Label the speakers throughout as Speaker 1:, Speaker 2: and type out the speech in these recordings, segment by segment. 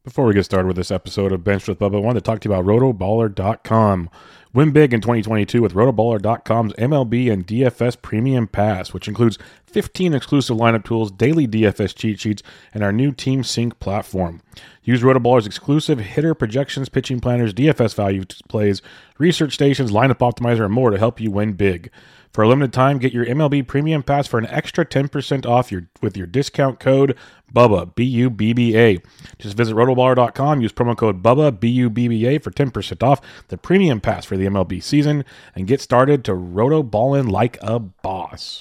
Speaker 1: Before we get started with this episode of Bench with Bubba, I wanted to talk to you about rotoballer.com. Win big in 2022 with rotoballer.com's MLB and DFS Premium Pass, which includes 15 exclusive lineup tools, daily DFS cheat sheets, and our new Team Sync platform. Use Rotoballer's exclusive hitter projections, pitching planners, DFS value plays, research stations, lineup optimizer, and more to help you win big. For a limited time, get your MLB Premium Pass for an extra 10% off with your discount code BUBBA, B-U-B-B-A. Just visit rotoballer.com, use promo code BUBBA, B-U-B-B-A for 10% off the Premium Pass for the MLB season, and get started to rotoballin' like a boss.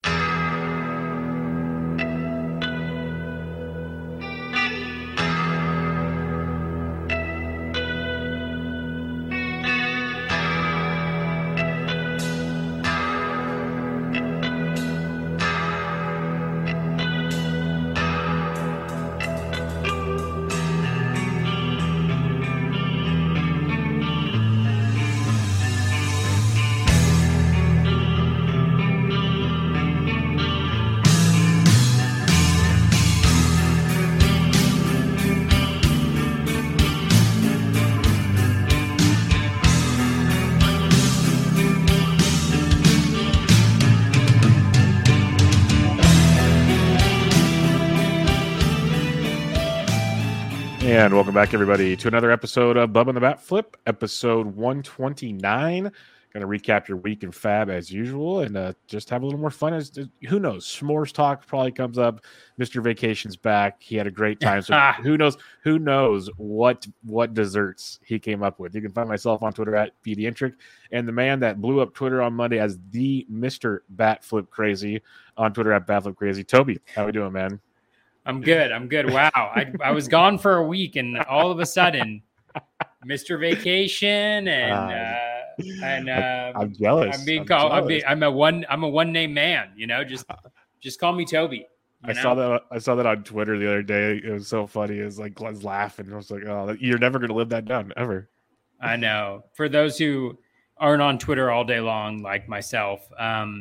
Speaker 1: And welcome back, everybody, to another episode of Bubba and the Bat Flip, episode 129. Going to recap your week in Fab as usual and just have a little more fun. Who knows? S'mores talk probably comes up. Mr. Vacation's back. He had a great time. So who knows what desserts he came up with. You can find myself on Twitter at BDentric, and the man that blew up Twitter on Monday as the Mr. Bat Flip Crazy on Twitter at Bat Flip Crazy. Toby, how we doing, man?
Speaker 2: I'm good. Wow. I was gone for a week, and all of a sudden, Mr. Vacation and
Speaker 1: I'm jealous.
Speaker 2: I'm being called. I'm a one name man. You know, just call me Toby.
Speaker 1: I saw that on Twitter the other day. It was so funny. It was like Glenn's laughing. I was like, "Oh, you're never going to live that down, ever."
Speaker 2: I know. For those who aren't on Twitter all day long, like myself,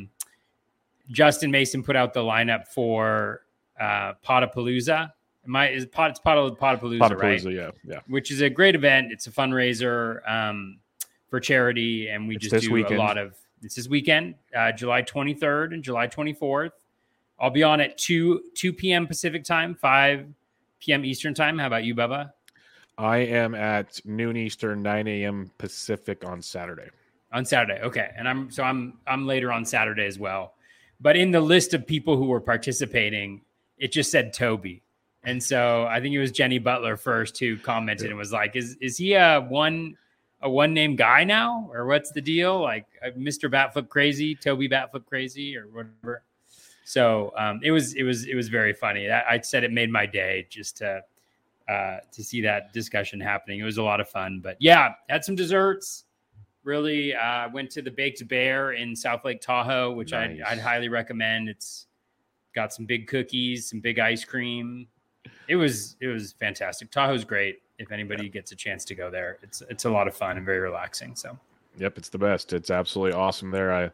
Speaker 2: Justin Mason put out the lineup for Potapalooza. It's Potapalooza, right? Yeah. Which is a great event. It's a fundraiser for charity, and we just do weekend. A lot of. It's this weekend, July 23rd and July 24th. I'll be on at 2 p.m. Pacific time, 5 p.m. Eastern time. How about you, Bubba?
Speaker 1: I am at noon Eastern, 9 a.m. Pacific on Saturday.
Speaker 2: Okay, and I'm later on Saturday as well. But in the list of people who were participating, it just said Toby. And so I think it was Jenny Butler first who commented and was like, is he a one name guy now? Or what's the deal? Like Mr. Batflip Crazy, Toby Batflip Crazy, or whatever. So it was very funny. I said it made my day just to see that discussion happening. It was a lot of fun. But yeah, had some desserts. Really went to the Baked Bear in South Lake Tahoe, which nice. I'd highly recommend. It's got some big cookies, some big ice cream. It was fantastic. Tahoe's great. If anybody gets a chance to go there, it's a lot of fun and very relaxing. So,
Speaker 1: yep, it's the best. It's absolutely awesome there.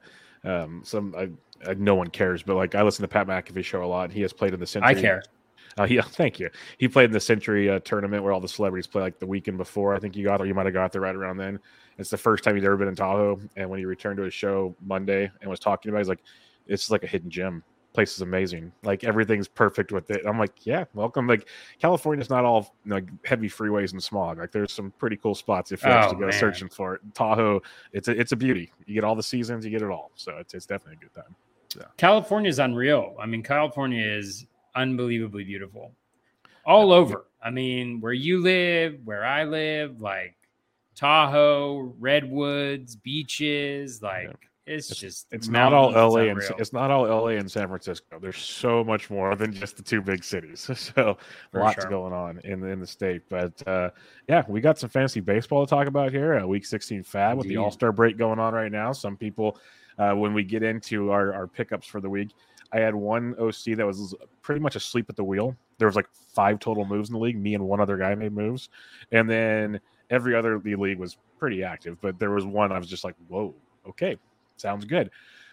Speaker 1: No one cares, but like I listen to Pat McAfee show a lot. He has played in the Century.
Speaker 2: I care.
Speaker 1: Yeah, thank you. He played in the Century tournament where all the celebrities play like the weekend before. I think you might have got there right around then. It's the first time he's ever been in Tahoe. And when he returned to his show Monday and was talking about it, he's like, it's like a hidden gem. Place is amazing. Like everything's perfect with it. I'm like, yeah, welcome. Like California's not all like heavy freeways and smog. Like there's some pretty cool spots if you actually go searching for it. Tahoe, it's a beauty. You get all the seasons, you get it all. So it's definitely a good time. So.
Speaker 2: California is unreal. I mean, California is unbelievably beautiful all over. I mean, where you live, where I live, like Tahoe, redwoods, beaches, like. Yeah. It's
Speaker 1: not all LA and it's not all LA and San Francisco. There's so much more than just the two big cities. So lots going on in the state. But yeah, we got some fantasy baseball to talk about here. Week 16 Fab with the All-Star break going on right now. Some people, when we get into our pickups for the week, I had one OC that was pretty much asleep at the wheel. There was like 5 total moves in the league. Me and one other guy made moves, and then every other league was pretty active. But there was one I was just like, whoa, okay. Sounds good.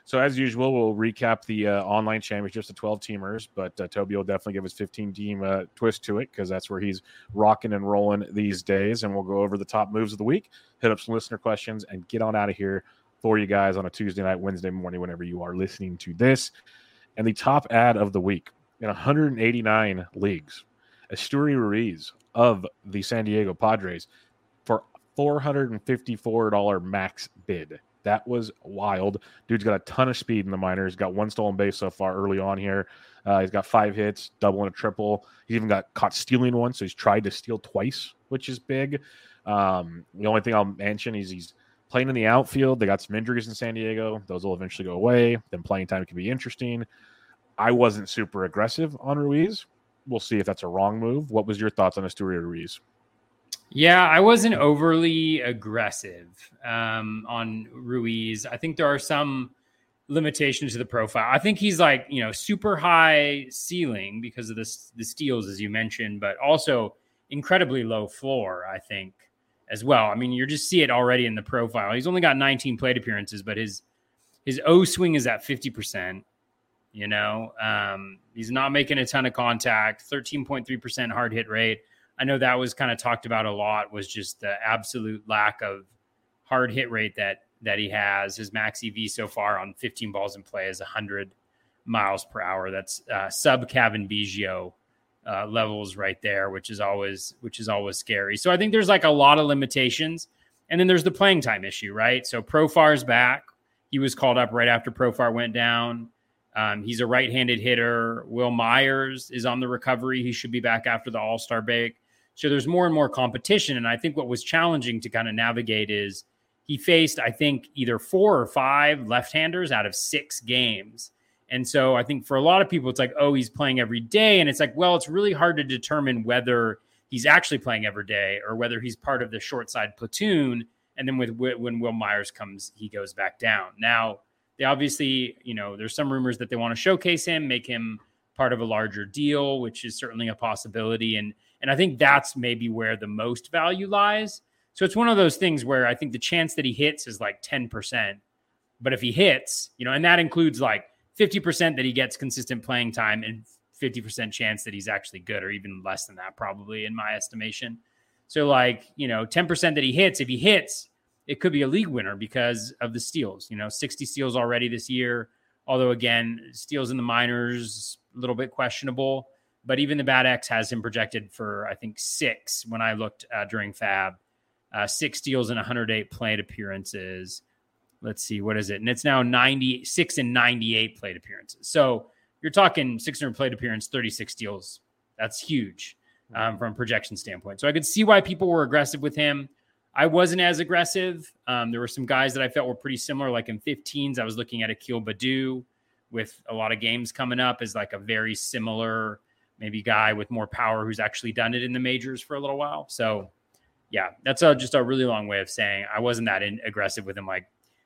Speaker 1: So as usual, we'll recap the online championships, the 12-teamers, but Toby will definitely give his 15-team twist to it because that's where he's rocking and rolling these days. And we'll go over the top moves of the week, hit up some listener questions, and get on out of here for you guys on a Tuesday night, Wednesday morning, whenever you are listening to this. And the top ad of the week in 189 leagues, Esteury Ruiz of the San Diego Padres for $454 max bid. That was wild. Dude's got a ton of speed in the minors. Got one stolen base so far early on here. He's got 5 hits, double and a triple. He's even got caught stealing one, so he's tried to steal twice, which is big. The only thing I'll mention is he's playing in the outfield. They got some injuries in San Diego. Those will eventually go away. Then playing time can be interesting. I wasn't super aggressive on Ruiz. We'll see if that's a wrong move. What was your thoughts on Esteury Ruiz?
Speaker 2: Yeah, I wasn't overly aggressive on Ruiz. I think there are some limitations to the profile. I think he's like, super high ceiling because of the steals, as you mentioned, but also incredibly low floor, I think, as well. I mean, you just see it already in the profile. He's only got 19 plate appearances, but his O swing is at 50%. He's not making a ton of contact, 13.3% hard hit rate. I know that was kind of talked about a lot, was just the absolute lack of hard hit rate that he has. His max EV so far on 15 balls in play is 100 miles per hour. That's sub Kevin Biggio levels right there, which is always scary. So I think there's like a lot of limitations. And then there's the playing time issue, right? So Profar's back. He was called up right after Profar went down. He's a right-handed hitter. Will Myers is on the recovery. He should be back after the All-Star break. So there's more and more competition. And I think what was challenging to kind of navigate is he faced, I think, either 4 or 5 left-handers out of 6 games. And so I think for a lot of people, it's like, oh, he's playing every day. And it's like, well, it's really hard to determine whether he's actually playing every day or whether he's part of the short side platoon. And then when Will Myers comes, he goes back down. Now, they obviously, there's some rumors that they want to showcase him, make him part of a larger deal, which is certainly a possibility. And I think that's maybe where the most value lies. So it's one of those things where I think the chance that he hits is like 10%. But if he hits, and that includes like 50% that he gets consistent playing time and 50% chance that he's actually good, or even less than that, probably in my estimation. So 10% that he hits, if he hits, it could be a league winner because of the steals, 60 steals already this year. Although again, steals in the minors, a little bit questionable, but even the Bad X has him projected for, I think 6 when I looked during Fab, 6 steals and 108 plate appearances. Let's see, what is it? And it's now 96 and 98 plate appearances. So you're talking 600 plate appearance, 36 steals. That's huge from a projection standpoint. So I could see why people were aggressive with him. I wasn't as aggressive. There were some guys that I felt were pretty similar, like in 15s. I was looking at Akil Baddoo with a lot of games coming up as like a very similar maybe guy with more power who's actually done it in the majors for a little while. So, yeah, that's just a really long way of saying I wasn't that aggressive with him, like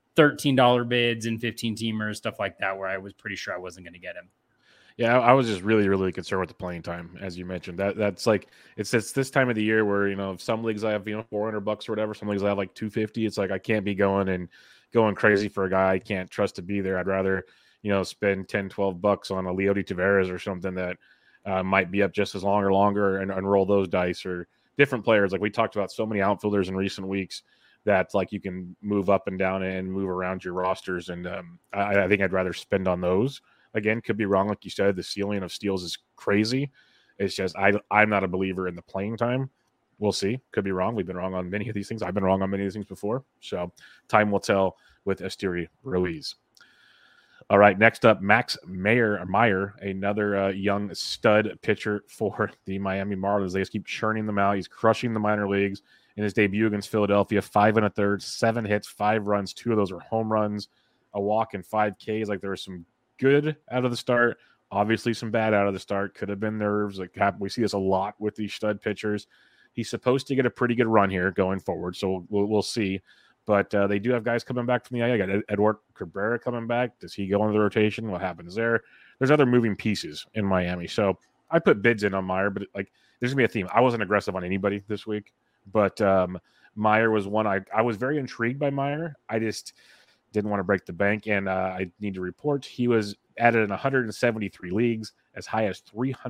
Speaker 2: $13 bids and 15-teamers, stuff like that, where I was pretty sure I wasn't going to get him.
Speaker 1: Yeah, I was just really, really concerned with the playing time, as you mentioned. That's like it's this time of the year where if some leagues I have $400 or whatever, some leagues I have like $250. It's like I can't be going crazy for a guy I can't trust to be there. I'd rather spend $10-12 on a Leody Taveras or something that might be up just as long or longer and roll those dice, or different players. Like we talked about so many outfielders in recent weeks that like you can move up and down and move around your rosters, and I think I'd rather spend on those. Again, could be wrong. Like you said, the ceiling of steals is crazy. It's just I'm not a believer in the playing time. We'll see. Could be wrong. We've been wrong on many of these things. I've been wrong on many of these things before. So time will tell with Esteury Ruiz. All right, next up, Max Meyer, another young stud pitcher for the Miami Marlins. They just keep churning them out. He's crushing the minor leagues. In his debut against Philadelphia, 5 1/3, 7 hits, 5 runs. 2 of those are home runs, a walk, and 5 Ks. Like there was some good out of the start, obviously some bad out of the start. Could have been nerves. Like we see this a lot with these stud pitchers. He's supposed to get a pretty good run here going forward, so we'll see. But they do have guys coming back from the IL. Got Edward Cabrera coming back. Does he go into the rotation? What happens there? There's other moving pieces in Miami. So I put bids in on Meyer, but like there's going to be a theme. I wasn't aggressive on anybody this week, but Meyer was one. I was very intrigued by Meyer. I just didn't want to break the bank, and I need to report he was added in 173 leagues, as high as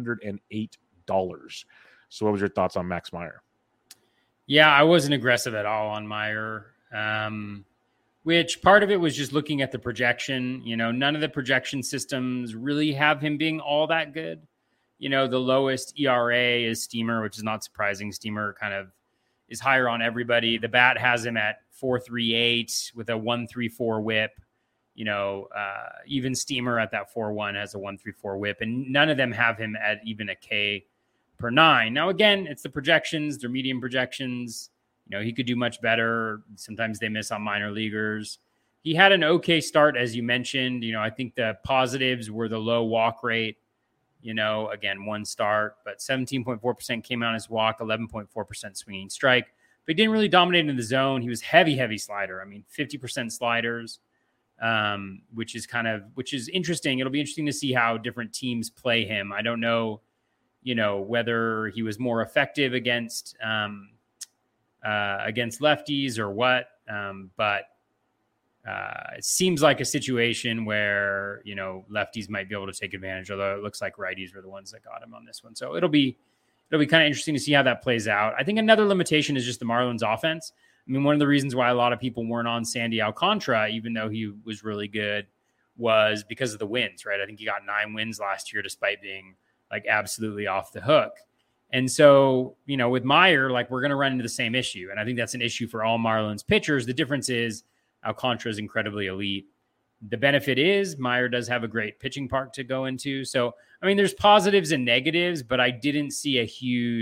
Speaker 1: $308. So what was your thoughts on Max Meyer?
Speaker 2: Yeah, I wasn't aggressive at all on Meyer. Which part of it was just looking at the projection. None of the projection systems really have him being all that good. The lowest ERA is Steamer, which is not surprising. Steamer kind of is higher on everybody. The bat has him at 4.38 with a 1.34 whip. Even Steamer at that 4.1 has a 1.34 whip, and none of them have him at even a K per 9. Now, again, it's the projections. They're medium projections. He could do much better. Sometimes they miss on minor leaguers. He had an okay start, as you mentioned. I think the positives were the low walk rate. Again, one start, but 17.4% came out as walk, 11.4% swinging strike. But he didn't really dominate in the zone. He was heavy slider. 50% sliders, which is interesting. It'll be interesting to see how different teams play him. I don't know, whether he was more effective against lefties or what. But it seems like a situation where, lefties might be able to take advantage, although it looks like righties were the ones that got him on this one. So it'll be kind of interesting to see how that plays out. I think another limitation is just the Marlins offense. One of the reasons why a lot of people weren't on Sandy Alcantara, even though he was really good, was because of the wins, right? I think he got 9 wins last year, despite being like absolutely off the hook. And so, with Meyer, we're going to run into the same issue. And I think that's an issue for all Marlins pitchers. The difference is Alcantara is incredibly elite. The benefit is Meyer does have a great pitching park to go into. So, there's positives and negatives, but I didn't see I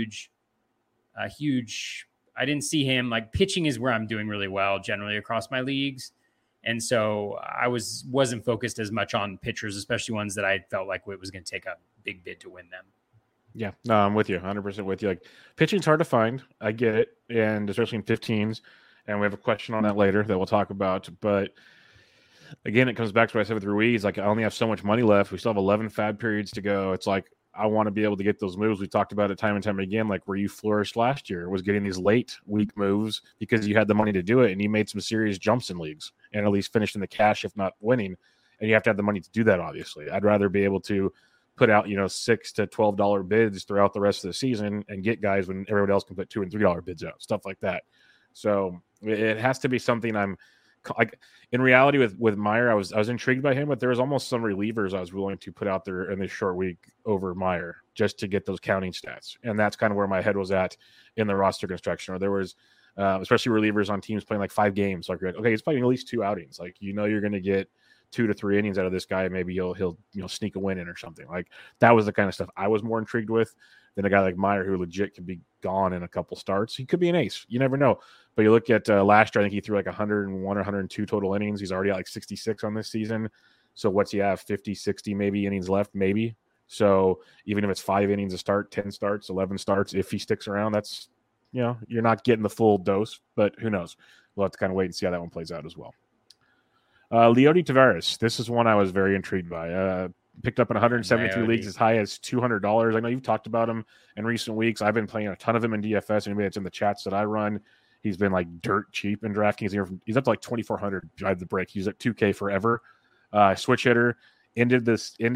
Speaker 2: didn't see him pitching is where I'm doing really well generally across my leagues. And so I wasn't focused as much on pitchers, especially ones that I felt like it was going to take a big bid to win them.
Speaker 1: Yeah, no, I'm with you, 100% with you. Pitching's hard to find. I get it, and especially in 15s. And we have a question on that later that we'll talk about. But again, it comes back to what I said with Ruiz. I only have so much money left. We still have 11 fab periods to go. It's I want to be able to get those moves. We talked about it time and time again, where you flourished last year was getting these late week moves because you had the money to do it, and you made some serious jumps in leagues and at least finished in the cash, if not winning. And you have to have the money to do that, obviously. I'd rather be able to put out, $6 to $12 bids throughout the rest of the season and get guys when everyone else can put $2 and $3 bids out, stuff like that. So it has to be something I'm in reality with Meyer. I was intrigued by him, but there was almost some relievers I was willing to put out there in this short week over Meyer just to get those counting stats. And that's kind of where my head was at in the roster construction. Or there was, especially relievers on teams playing 5 games. Okay, he's playing at least 2 outings. You're going to get 2 to 3 innings out of this guy. Maybe he'll sneak a win in or something. That was the kind of stuff I was more intrigued with than a guy like Meyer, who legit could be gone in a couple starts. He could be an ace. You never know. But you look at last year, I think he threw 101 or 102 total innings. He's already at 66 on this season. So what's he have? 50, 60 maybe innings left, maybe. So even if it's 5 innings a start, 10 starts, 11 starts, if he sticks around, that's, you're not getting the full dose, but who knows? We'll have to kind of wait and see how that one plays out as well. Leody Taveras. This is one I was very intrigued by. Picked up in 173 leagues as high as $200. I know you've talked about him in recent weeks. I've been playing a ton of him in DFS. Anybody that's in the chats that I run, he's been dirt cheap in DraftKings. He's up to 2,400 drive the break. He's at 2K forever. Switch hitter. Ended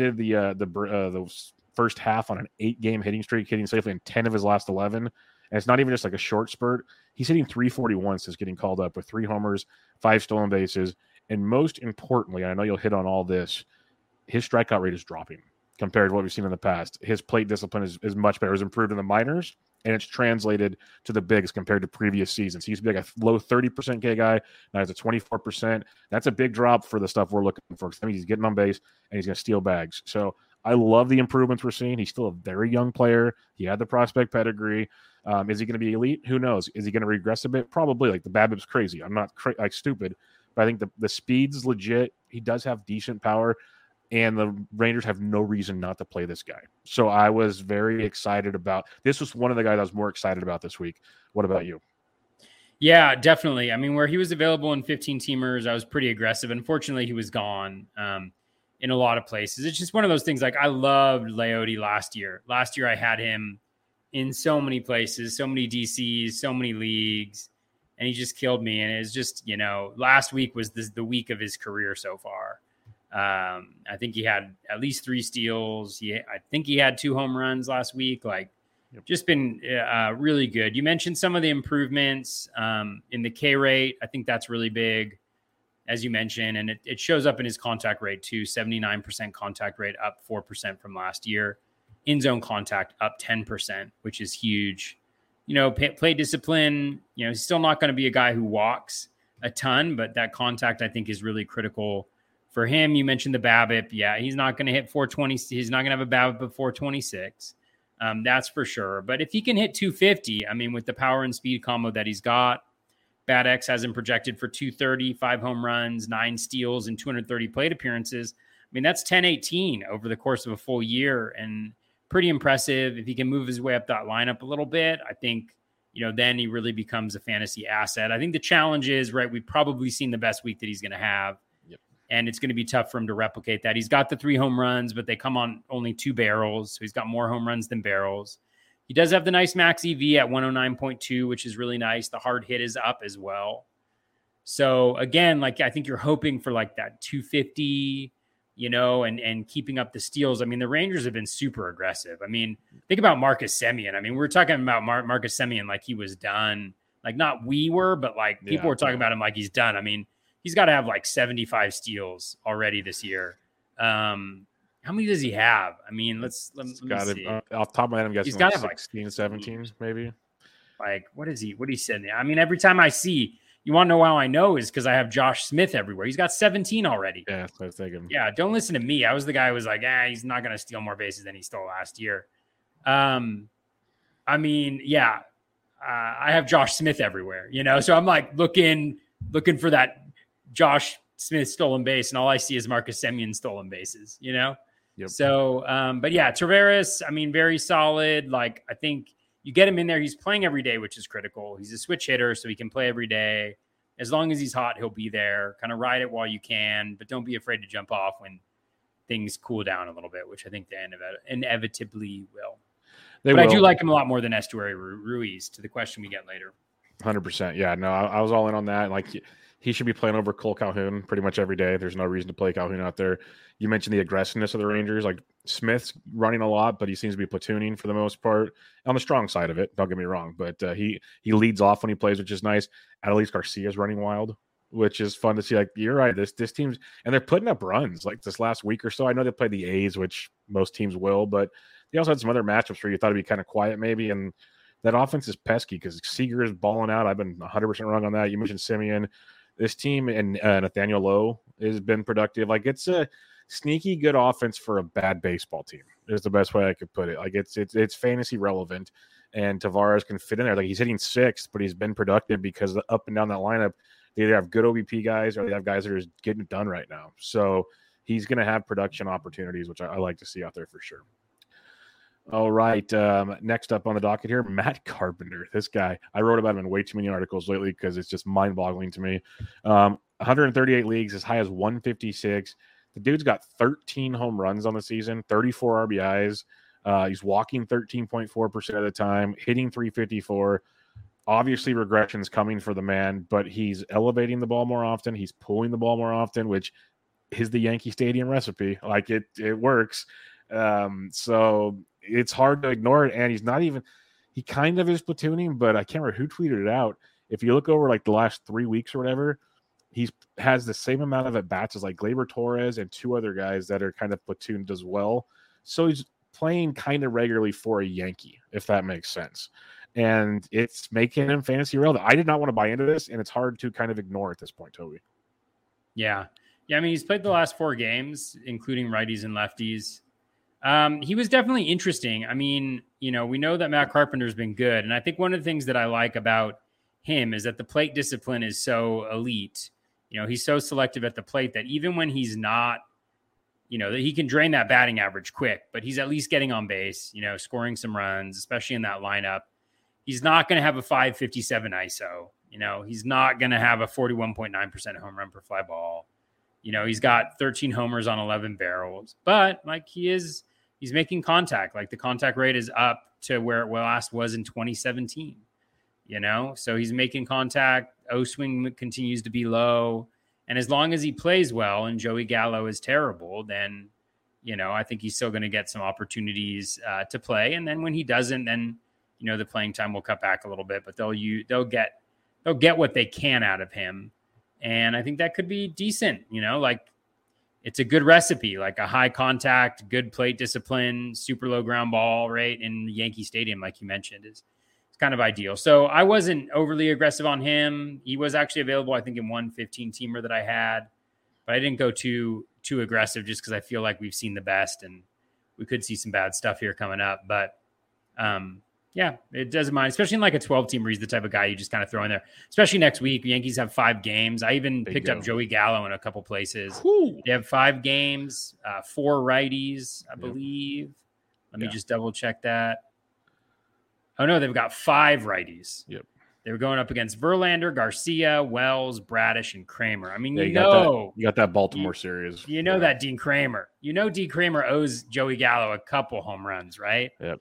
Speaker 1: the first half on an 8-game hitting streak, hitting safely in 10 of his last 11. And it's not even just a short spurt. He's hitting 341 since getting called up with 3 homers, 5 stolen bases. And most importantly, I know you'll hit on all this, his strikeout rate is dropping compared to what we've seen in the past. His plate discipline is much better. It's improved in the minors, and it's translated to the bigs compared to previous seasons. He used to be a low 30% K guy. Now he's at 24%. That's a big drop for the stuff we're looking for. I mean, he's getting on base, and he's going to steal bags. So I love the improvements we're seeing. He's still a very young player. He had the prospect pedigree. Is he going to be elite? Who knows? Is he going to regress a bit? Probably. The BABIP's crazy. I'm not stupid, but I think the speed's legit. He does have decent power. And the Rangers have no reason not to play this guy. So I was very excited about this. Was one of the guys I was more excited about this week. What about you?
Speaker 2: Yeah, definitely. Where he was available in 15 teamers, I was pretty aggressive. Unfortunately, he was gone in a lot of places. It's just one of those things. I loved Leody last year. Last year, I had him in so many places, so many DCs, so many leagues. and he just killed me. And it's just, last week was the week of his career so far. I think he had at least 3 steals. I think he had 2 home runs last week. Just been really good. You mentioned some of the improvements in the K rate. I think that's really big, as you mentioned, and it shows up in his contact rate too. 79% contact rate, up 4% from last year. In zone contact up 10%, which is huge. Play discipline. He's still not going to be a guy who walks a ton, but that contact I think is really critical for him. You mentioned the BABIP. Yeah, he's not going to hit 420. He's not going to have a BABIP of 426. That's for sure. But if he can hit 250, with the power and speed combo that he's got, BATX has him projected for 230, 5 home runs, 9 steals, and 230 plate appearances. That's 10-18 over the course of a full year, and pretty impressive. If he can move his way up that lineup a little bit, I think, then he really becomes a fantasy asset. I think the challenge is, right, we've probably seen the best week that he's going to have. And it's going to be tough for him to replicate that. He's got the 3 home runs, but they come on only 2 barrels. So he's got more home runs than barrels. He does have the nice max EV at 109.2, which is really nice. The hard hit is up as well. So again, I think you're hoping for that 250, and keeping up the steals. The Rangers have been super aggressive. Think about Marcus Semien. We're talking about Marcus Semien like he was done. Not we were, but people were talking about him like he's done. He's got to have 75 steals already this year. How many does he have? Let me see.
Speaker 1: Off the top of my head, I'm guessing
Speaker 2: he's got to have
Speaker 1: 16, 17, maybe.
Speaker 2: What is he? What he said? Every time I see, you want to know how I know is because I have Josh Smith everywhere. He's got 17 already.
Speaker 1: Yeah, that's what I was thinking.
Speaker 2: Yeah, don't listen to me. I was the guy who was like, he's not going to steal more bases than he stole last year. I have Josh Smith everywhere, so I'm looking for that Josh Smith stolen base, and all I see is Marcus Semien stolen bases, Yep. So, but yeah, Taveras, very solid. I think you get him in there. He's playing every day, which is critical. He's a switch hitter, so he can play every day. As long as he's hot, he'll be there. Kind of ride it while you can, but don't be afraid to jump off when things cool down a little bit, which I think they inevitably will. I do like him a lot more than Estuary Ruiz, to the question we get later.
Speaker 1: 100%. Yeah, no, I was all in on that. He should be playing over Cole Calhoun pretty much every day. There's no reason to play Calhoun out there. You mentioned the aggressiveness of the Rangers. Smith's running a lot, but he seems to be platooning for the most part. On the strong side of it, don't get me wrong, but he leads off when he plays, which is nice. Adolis Garcia's running wild, which is fun to see. You're right, this team's, and they're putting up runs this last week or so. I know they played the A's, which most teams will, but they also had some other matchups where you thought it'd be kind of quiet maybe, and that offense is pesky because Seager is balling out. I've been 100% wrong on that. You mentioned Semien. This team and Nathaniel Lowe has been productive. It's a sneaky good offense for a bad baseball team is the best way I could put it. It's fantasy relevant, and Taveras can fit in there. He's hitting 6th, but he's been productive because up and down that lineup, they either have good OBP guys or they have guys that are just getting it done right now. So he's going to have production opportunities, which I like to see out there for sure. All right. Next up on the docket here, Matt Carpenter. This guy, I wrote about him in way too many articles lately because it's just mind-boggling to me. 138 leagues, as high as 156. The dude's got 13 home runs on the season, 34 RBIs. He's walking 13.4% of the time, hitting 354. Obviously, regression's coming for the man, but he's elevating the ball more often. He's pulling the ball more often, which is the Yankee Stadium recipe. It works. So it's hard to ignore it. And he kind of is platooning, but I can't remember who tweeted it out. If you look over the last 3 weeks or whatever, has the same amount of at-bats as Gleyber Torres and 2 other guys that are kind of platooned as well. So he's playing kind of regularly for a Yankee, if that makes sense. And it's making him fantasy relevant. I did not want to buy into this, and it's hard to kind of ignore at this point, Toby.
Speaker 2: Yeah. He's played the last 4 games, including righties and lefties. He was definitely interesting. We know that Matt Carpenter's been good. And I think one of the things that I like about him is that the plate discipline is so elite. He's so selective at the plate that even when he's not, that he can drain that batting average quick, but he's at least getting on base, scoring some runs, especially in that lineup. He's not going to have a 557 ISO. He's not going to have a 41.9% home run per fly ball. He's got 13 homers on 11 barrels, but he's making contact. The contact rate is up to where it last was in 2017. So he's making contact. O-swing continues to be low. And as long as he plays well and Joey Gallo is terrible, then, I think he's still going to get some opportunities to play. And then when he doesn't, then, the playing time will cut back a little bit, but they'll get what they can out of him. And I think that could be decent, like it's a good recipe, like a high contact, good plate discipline, super low ground ball rate in Yankee Stadium, like you mentioned, is kind of ideal. So I wasn't overly aggressive on him. He was actually available, I think, in one 15-teamer that I had, but I didn't go too aggressive just because I feel like we've seen the best and we could see some bad stuff here coming up. But yeah, it doesn't mind, especially in like a 12-team where he's the type of guy you just kind of throw in there, especially next week. The Yankees have 5 games. I even picked up Joey Gallo in a couple places.
Speaker 1: Whew.
Speaker 2: They have 5 games, 4 righties, I believe. Let me just double check that. Oh, no, they've got 5 righties.
Speaker 1: Yep.
Speaker 2: They were going up against Verlander, Garcia, Wells, Bradish, and Kramer. I mean,
Speaker 1: you got that Baltimore series.
Speaker 2: That Dean Kramer. Dean Kramer owes Joey Gallo a couple home runs, right?
Speaker 1: Yep.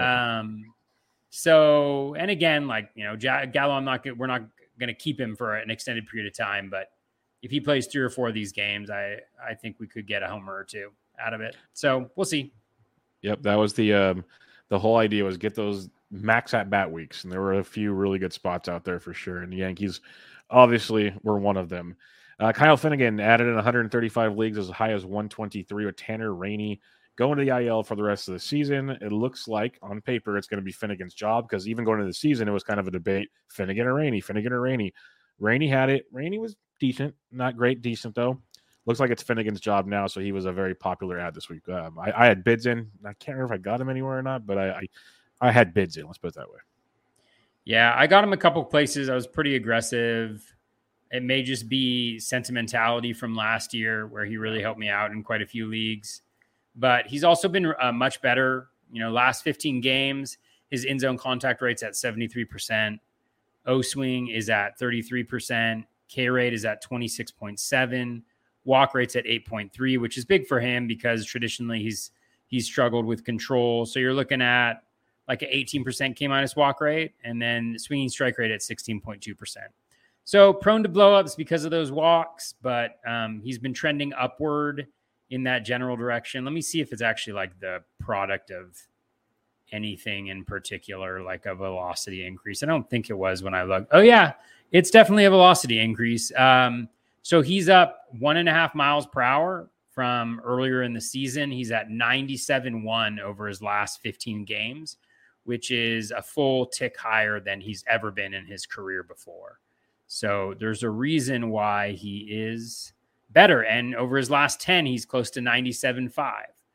Speaker 2: So, and again, like, Gallo, we're not going to keep him for an extended period of time, but if he plays 3 or 4 of these games, I think we could get a homer or 2 out of it. So we'll see.
Speaker 1: Yep. That was the whole idea, was get those max at bat weeks. And there were a few really good spots out there for sure. And the Yankees obviously were one of them. Kyle Finnegan added in 135 leagues as high as 123 with Tanner Rainey going to the IL for the rest of the season. It looks like on paper it's going to be Finnegan's job, because even going into the season, it was kind of a debate: Finnegan or Rainey, Finnegan or Rainey. Rainey had it. Rainey was decent, not great, decent though. Looks like it's Finnegan's job now, so he was a very popular ad this week. I had bids in. I can't remember if I got him anywhere or not, but I had bids in. Let's put it that way.
Speaker 2: Yeah, I got him a couple places. I was pretty aggressive. It may just be sentimentality from last year where he really helped me out in quite a few leagues. But he's also been much better. Last 15 games, his in-zone contact rate's at 73%. O-swing is at 33%. K-rate is at 26.7. Walk rate's at 8.3, which is big for him because traditionally he's struggled with control. So you're looking at like an 18% K- walk rate, and then swinging strike rate at 16.2%. So prone to blowups because of those walks, but he's been trending upward in that general direction. Let me see if it's actually like the product of anything in particular, like a velocity increase. I don't think it was when I looked. Oh yeah, it's definitely a velocity increase. So he's up 1.5 miles per hour from earlier in the season. He's at 97.1 over his last 15 games, which is a full tick higher than he's ever been in his career before. So there's a reason why he is better. And over his last 10, he's close to 97.5.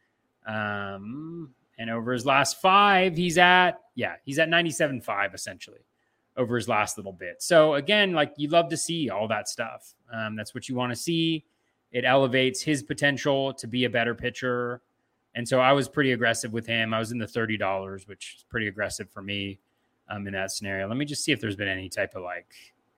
Speaker 2: And over his last 5, he's at 97.5 essentially over his last little bit. So again, like, you love to see all that stuff. That's what you want to see. It elevates his potential to be a better pitcher. And so I was pretty aggressive with him. I was in the $30, which is pretty aggressive for me in that scenario. Let me just see if there's been any type of like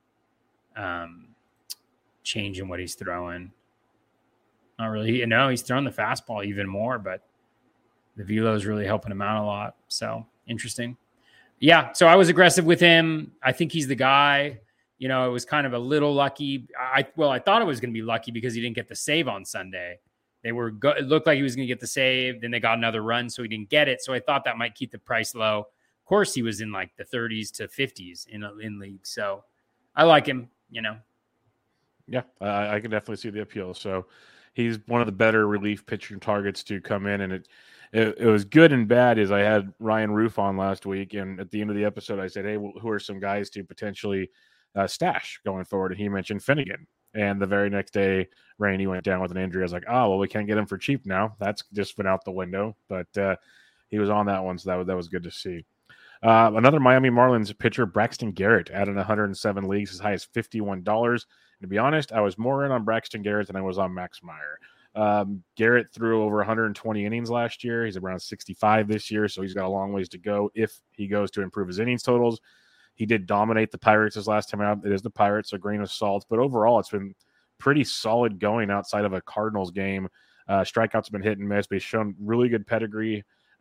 Speaker 2: change in what he's throwing. Not really. No, he's throwing the fastball even more, but the velo is really helping him out a lot. So interesting. Yeah. So I was aggressive with him. I think he's the guy. It was kind of a little lucky. I thought it was going to be lucky because he didn't get the save on Sunday. It looked like he was going to get the save. Then they got another run, so he didn't get it. So I thought that might keep the price low. Of course, he was in like the 30s to 50s in league. So I like him,
Speaker 1: Yeah, I can definitely see the appeal. So he's one of the better relief pitching targets to come in. And it was good and bad. As I had Ryan Roof on last week, and at the end of the episode, I said, hey, who are some guys to potentially stash going forward? And he mentioned Finnegan. And the very next day, Rainey went down with an injury. I was like, oh, well, we can't get him for cheap now. That's just been out the window. But he was on that one, so that was good to see. Another Miami Marlins pitcher, Braxton Garrett, added 107 leagues, as high as $51. And to be honest, I was more in on Braxton Garrett than I was on Max Meyer. Garrett threw over 120 innings last year. He's around 65 this year, so he's got a long ways to go if he goes to improve his innings totals. He did dominate the Pirates his last time out. It is the Pirates, a grain of salt. But overall, it's been pretty solid going outside of a Cardinals game. Strikeouts have been hit and miss, but he's shown really good pedigree.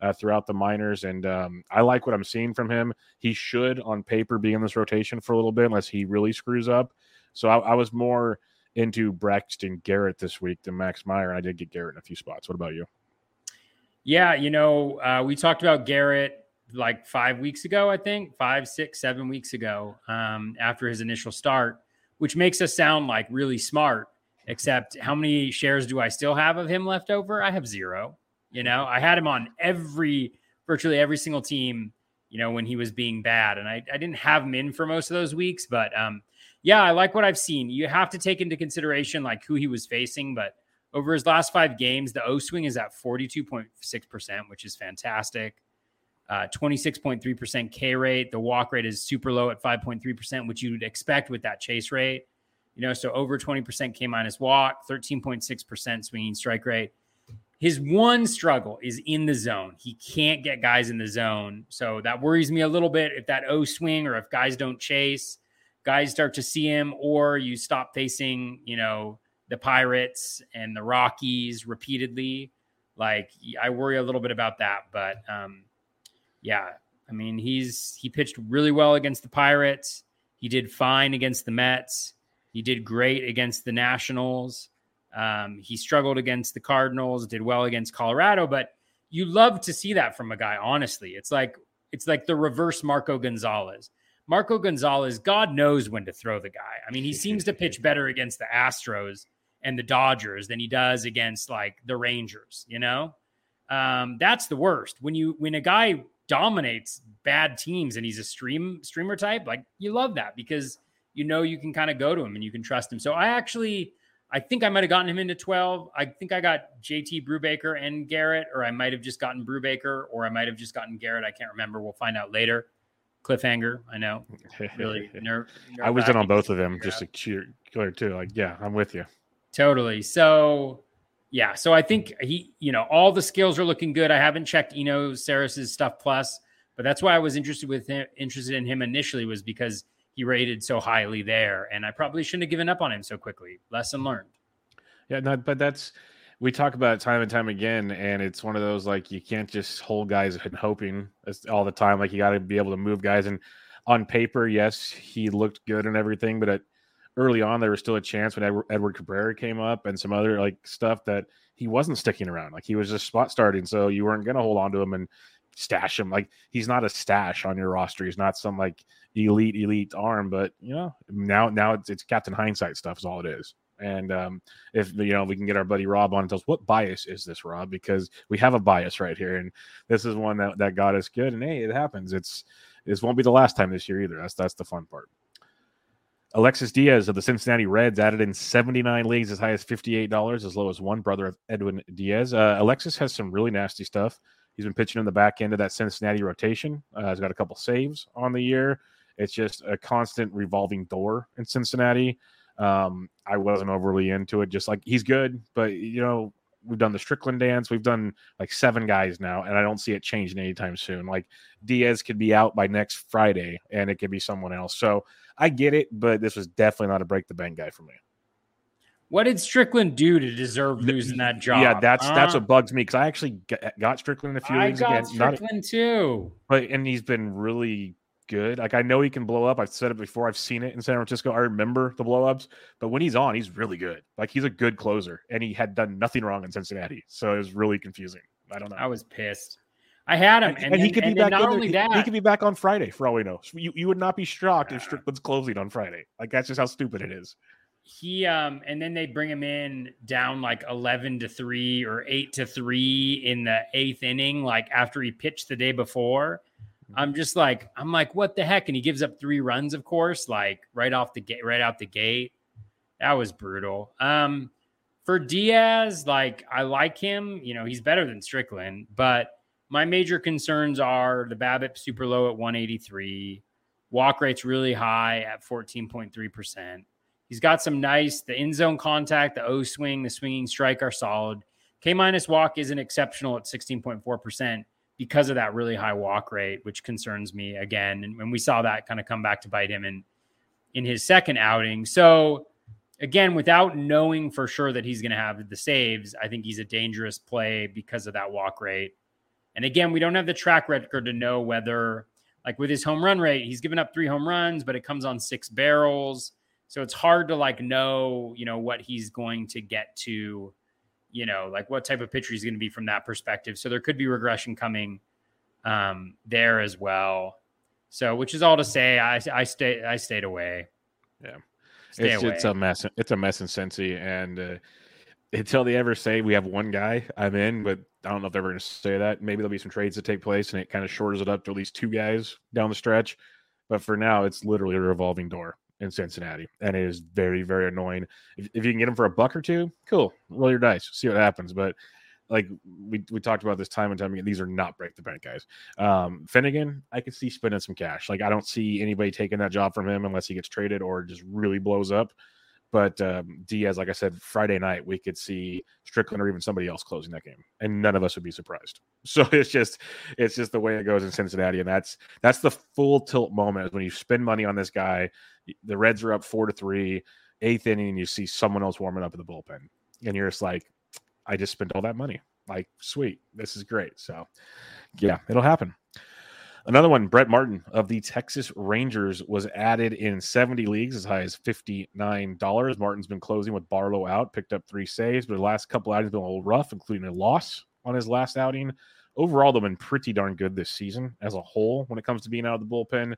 Speaker 1: throughout the minors, and I like what I'm seeing from him. He should, on paper, be in this rotation for a little bit unless he really screws up. So I was more into Braxton Garrett this week than Max Meyer, and I did get Garrett in a few spots. What about you?
Speaker 2: Yeah, we talked about Garrett like 5 weeks ago, I think 5, 6, 7 weeks ago, after his initial start, which makes us sound like really smart, except how many shares do I still have of him left over? I have 0. I had him on virtually every single team, when he was being bad. And I didn't have him in for most of those weeks, but yeah, I like what I've seen. You have to take into consideration like who he was facing, but over his last 5 games, the O swing is at 42.6%, which is fantastic. 26.3% K rate. The walk rate is super low at 5.3%, which you'd expect with that chase rate. So over 20% K minus walk, 13.6% swinging strike rate. His one struggle is in the zone. He can't get guys in the zone. So that worries me a little bit if that O swing or if guys don't chase, guys start to see him, or you stop facing, the Pirates and the Rockies repeatedly. Like, I worry a little bit about that. But yeah, I mean, he pitched really well against the Pirates. He did fine against the Mets. He did great against the Nationals. He struggled against the Cardinals, did well against Colorado, but you love to see that from a guy. Honestly, it's like the reverse Marco Gonzalez. Marco Gonzalez, God knows when to throw the guy. I mean, he seems to pitch better against the Astros and the Dodgers than he does against like the Rangers. That's the worst when a guy dominates bad teams and he's a streamer type. Like, you love that because you can kind of go to him and you can trust him. So I think I might have gotten him into 12. I think I got JT Brubaker and Garrett, or I might have just gotten Brubaker, or I might have just gotten Garrett. I can't remember. We'll find out later. Cliffhanger, I know. Really
Speaker 1: I was in on both of them just to clear too. Like, yeah, I'm with you.
Speaker 2: Totally. So, yeah. So I think all the skills are looking good. I haven't checked Eno Sarris's stuff plus, but that's why I was interested in him initially, was because he rated so highly there, and I probably shouldn't have given up on him so quickly. Lesson learned.
Speaker 1: Yeah, but we talk about it time and time again, and it's one of those, like, you can't just hold guys and hoping all the time. Like, you got to be able to move guys. And on paper, yes, he looked good and everything, but early on, there was still a chance when Edward Cabrera came up and some other like stuff that he wasn't sticking around. Like, he was just spot starting, so you weren't going to hold on to him and stash him. Like, he's not a stash on your roster. He's not some like elite arm, but now it's Captain Hindsight stuff is all it is. And if we can get our buddy Rob on and tell us, what bias is this, Rob? Because we have a bias right here, and this is one that got us good. And hey, it happens. This won't be the last time this year either. That's the fun part. Alexis Diaz of the Cincinnati Reds added in 79 leagues, as high as $58, as low as one, brother of Edwin Diaz. Alexis has some really nasty stuff. He's been pitching in the back end of that Cincinnati rotation. He's got a couple saves on the year. It's just a constant revolving door in Cincinnati. I wasn't overly into it. Just like, he's good, but we've done the Strickland dance. We've done like 7 guys now, and I don't see it changing anytime soon. Like, Diaz could be out by next Friday, and it could be someone else. So I get it, but this was definitely not a break the bank guy for me.
Speaker 2: What did Strickland do to deserve losing that job?
Speaker 1: Yeah, that's what bugs me, because I actually got Strickland in a few leagues again. I got
Speaker 2: Strickland too.
Speaker 1: And he's been really good. Like, I know he can blow up. I've said it before. I've seen it in San Francisco. I remember the blow-ups. But when he's on, he's really good. Like, he's a good closer, and he had done nothing wrong in Cincinnati. So it was really confusing. I don't know.
Speaker 2: I was pissed. I had him, and he could be back. Not only that,
Speaker 1: he could be back on Friday for all we know. You would not be shocked if Strickland's closing on Friday. Like, that's just how stupid it is.
Speaker 2: He and then they bring him in down like 11-3 or 8-3 in the 8th inning, like after he pitched the day before. I'm like, what the heck? And he gives up 3 runs, of course, like right out the gate. That was brutal. For Diaz, like, I like him. He's better than Strickland, but my major concerns are the BABIP super low at 183, walk rate's really high at 14.3%. He's got some the in zone contact, the O swing, the swinging strike are solid. K minus walk isn't exceptional at 16.4%. because of that really high walk rate, which concerns me again. And we saw that kind of come back to bite him in his second outing. So again, without knowing for sure that he's going to have the saves, I think he's a dangerous play because of that walk rate. And again, we don't have the track record to know whether, like with his home run rate, he's given up 3 home runs, but it comes on 6 barrels. So it's hard to like know, what he's going to get to, like what type of pitcher he's going to be from that perspective. So there could be regression coming there as well. So, which is all to say, I stayed away.
Speaker 1: Yeah, it's a mess. It's a mess in Cincy, and until they ever say we have one guy, I'm in. But I don't know if they're ever going to say that. Maybe there'll be some trades that take place, and it kind of shortens it up to at least 2 guys down the stretch. But for now, it's literally a revolving door in Cincinnati, and it is very, very annoying. If you can get him for $1 or $2, cool. Roll your dice, see what happens. But like we talked about this time and time again, these are not break the bank guys. Finnegan, I could see spending some cash. Like I don't see anybody taking that job from him unless he gets traded or just really blows up. But Diaz, like I said, Friday night we could see Strickland or even somebody else closing that game, and none of us would be surprised. So it's just the way it goes in Cincinnati, and that's the full tilt moment is when you spend money on this guy. The Reds are up 4-3, 8th inning, and you see someone else warming up in the bullpen, and you're just like, I just spent all that money. Like, sweet, this is great. So, yeah, it'll happen. Another one, Brett Martin of the Texas Rangers was added in 70 leagues as high as $59. Martin's been closing with Barlow out, picked up 3 saves, but the last couple outings have been a little rough, including a loss on his last outing. Overall, they've been pretty darn good this season as a whole when it comes to being out of the bullpen.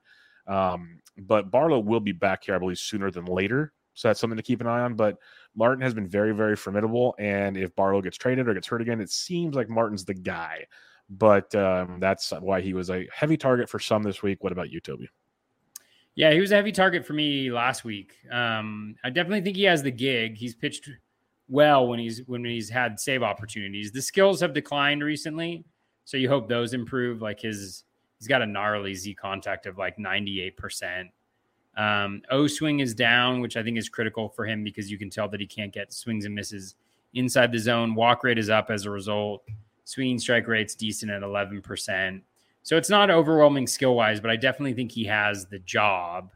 Speaker 1: But Barlow will be back here, I believe, sooner than later. So that's something to keep an eye on. But Martin has been very, very formidable. And if Barlow gets traded or gets hurt again, it seems like Martin's the guy. But that's why he was a heavy target for some this week. What about you, Toby?
Speaker 2: Yeah, he was a heavy target for me last week. I definitely think he has the gig. He's pitched well when he's had save opportunities. The skills have declined recently, so you hope those improve. Like he's got a gnarly Z contact of like 98%. O swing is down, which I think is critical for him because you can tell that he can't get swings and misses inside the zone. Walk rate is up as a result. Swinging strike rate's decent at 11%. So it's not overwhelming skill-wise, but I definitely think he has the job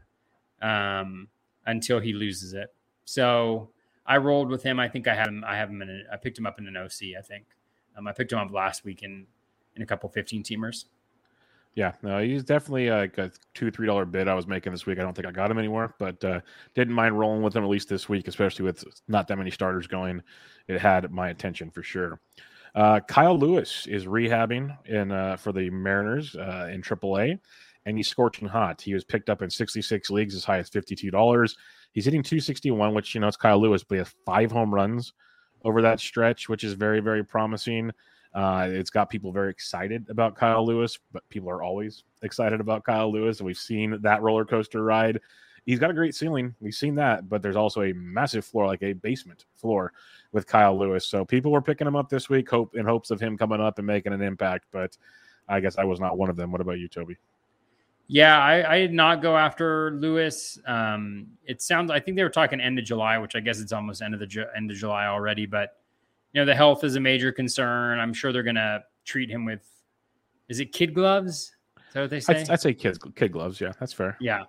Speaker 2: until he loses it. So I rolled with him. I think I picked him up in an OC, I think. I picked him up last week in a couple 15-teamers.
Speaker 1: Yeah, no, he's definitely like a $2-3 bid I was making this week. I don't think I got him anymore, but didn't mind rolling with him at least this week, especially with not that many starters going. It had my attention for sure. Kyle Lewis is rehabbing for the Mariners in AAA, and he's scorching hot. He was picked up in 66 leagues as high as $52. He's hitting .261, which, it's Kyle Lewis, but he has 5 home runs over that stretch, which is very, very promising. It's got people very excited about Kyle Lewis, but people are always excited about Kyle Lewis, and we've seen that roller coaster ride. He's got a great ceiling. We've seen that, but there's also a massive floor, like a basement floor with Kyle Lewis. So people were picking him up this week in hopes of him coming up and making an impact, but I guess I was not one of them. What about you, Toby?
Speaker 2: Yeah, I did not go after Lewis. It sounds, I think they were talking end of July, which I guess it's almost end of July already, but the health is a major concern. I'm sure they're going to treat him with, is it kid gloves? Is that what they say?
Speaker 1: I'd say kid gloves. Yeah, that's fair.
Speaker 2: Yeah.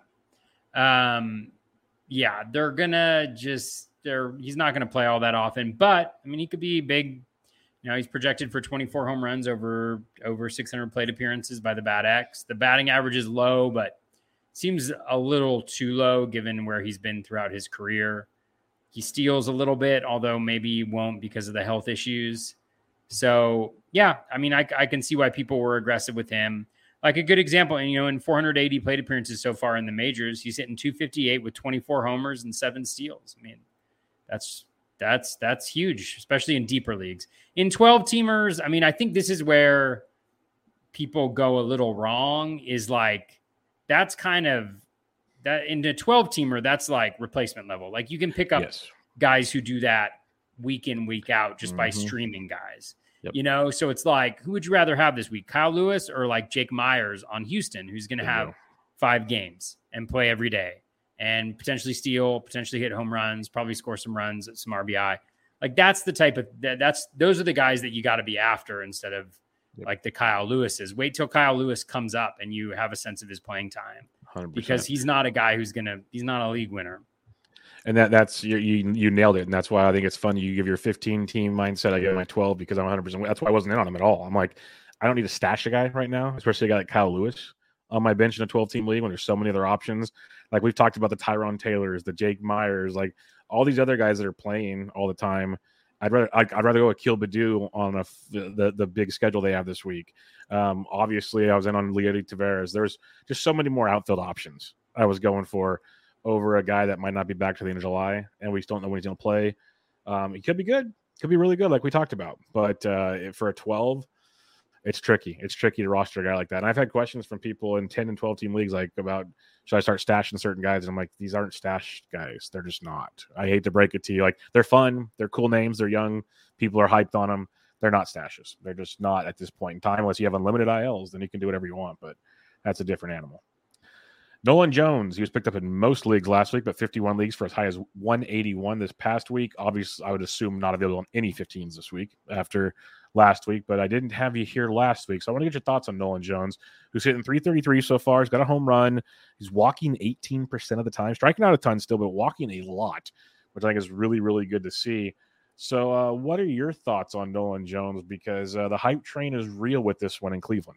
Speaker 2: Yeah, they're going to he's not going to play all that often, but I mean, he could be big. He's projected for 24 home runs over 600 plate appearances by the Bat X. The batting average is low, but seems a little too low given where he's been throughout his career. He steals a little bit, although maybe he won't because of the health issues. So, yeah, I mean, I can see why people were aggressive with him. Like a good example, in 480 plate appearances so far in the majors, he's hitting .258 with 24 homers and 7 steals. I mean, that's huge, especially in deeper leagues. In 12-teamers, I mean, I think this is where people go a little wrong, is like that's kind of that in the 12-teamer, that's like replacement level. Like you can pick up guys who do that week in, week out just by streaming guys. Yep. So it's like, who would you rather have this week, Kyle Lewis or like Jake Myers on Houston, who's going to have 5 games and play every day and potentially steal, potentially hit home runs, probably score some runs, some RBI. Like that's the type of those are the guys that you got to be after instead of like the Kyle Lewis's. Wait till Kyle Lewis comes up and you have a sense of his playing time
Speaker 1: 100%.
Speaker 2: Because he's not a guy he's not a league winner.
Speaker 1: And that's you nailed it. And that's why I think it's fun. You give your 15-team mindset. I give my 12 because I'm 100%. That's why I wasn't in on him at all. I'm like, I don't need to stash a guy right now, especially a guy like Kyle Lewis on my bench in a 12-team league when there's so many other options. Like we've talked about the Tyron Taylors, the Jake Myers, like all these other guys that are playing all the time. I'd rather go with Akil Badu on the big schedule they have this week. Obviously, I was in on Leody Taveras. There's just so many more outfield options I was going for over a guy that might not be back to the end of July, and we just don't know when he's going to play. He could be good. Could be really good, like we talked about. But for a 12, it's tricky. It's tricky to roster a guy like that. And I've had questions from people in 10 and 12 team leagues like about should I start stashing certain guys? And I'm like, these aren't stash guys. They're just not. I hate to break it to you. Like they're fun. They're cool names. They're young. People are hyped on them. They're not stashes. They're just not at this point in time. Unless you have unlimited ILs, then you can do whatever you want. But that's a different animal. Nolan Jones, he was picked up in most leagues last week, but 51 leagues for as high as 181 this past week. Obviously, I would assume not available on any 15s this week after last week, but I didn't have you here last week. So I want to get your thoughts on Nolan Jones, who's hitting 333 so far. He's got a home run. He's walking 18% of the time, striking out a ton still, but walking a lot, which I think is really, really good to see. So what are your thoughts on Nolan Jones? Because the hype train is real with this one in Cleveland.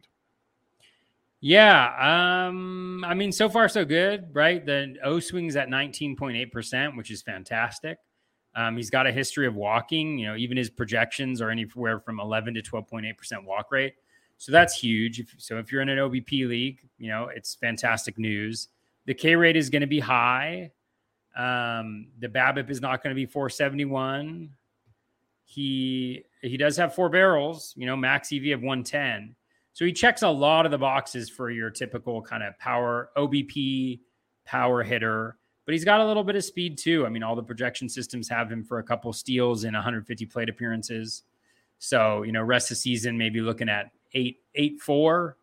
Speaker 2: Yeah. I mean, so far so good, right? The O swing's at 19.8%, which is fantastic. He's got a history of walking, even his projections are anywhere from 11 to 12.8% walk rate. So that's huge. If you're in an OBP league, it's fantastic news. The K rate is going to be high. The BABIP is not going to be 471. He does have 4 barrels, max EV of 110. So he checks a lot of the boxes for your typical kind of power OBP power hitter, but he's got a little bit of speed too. I mean, all the projection systems have him for a couple steals in 150 plate appearances. So, rest of the season, maybe looking at 8.4.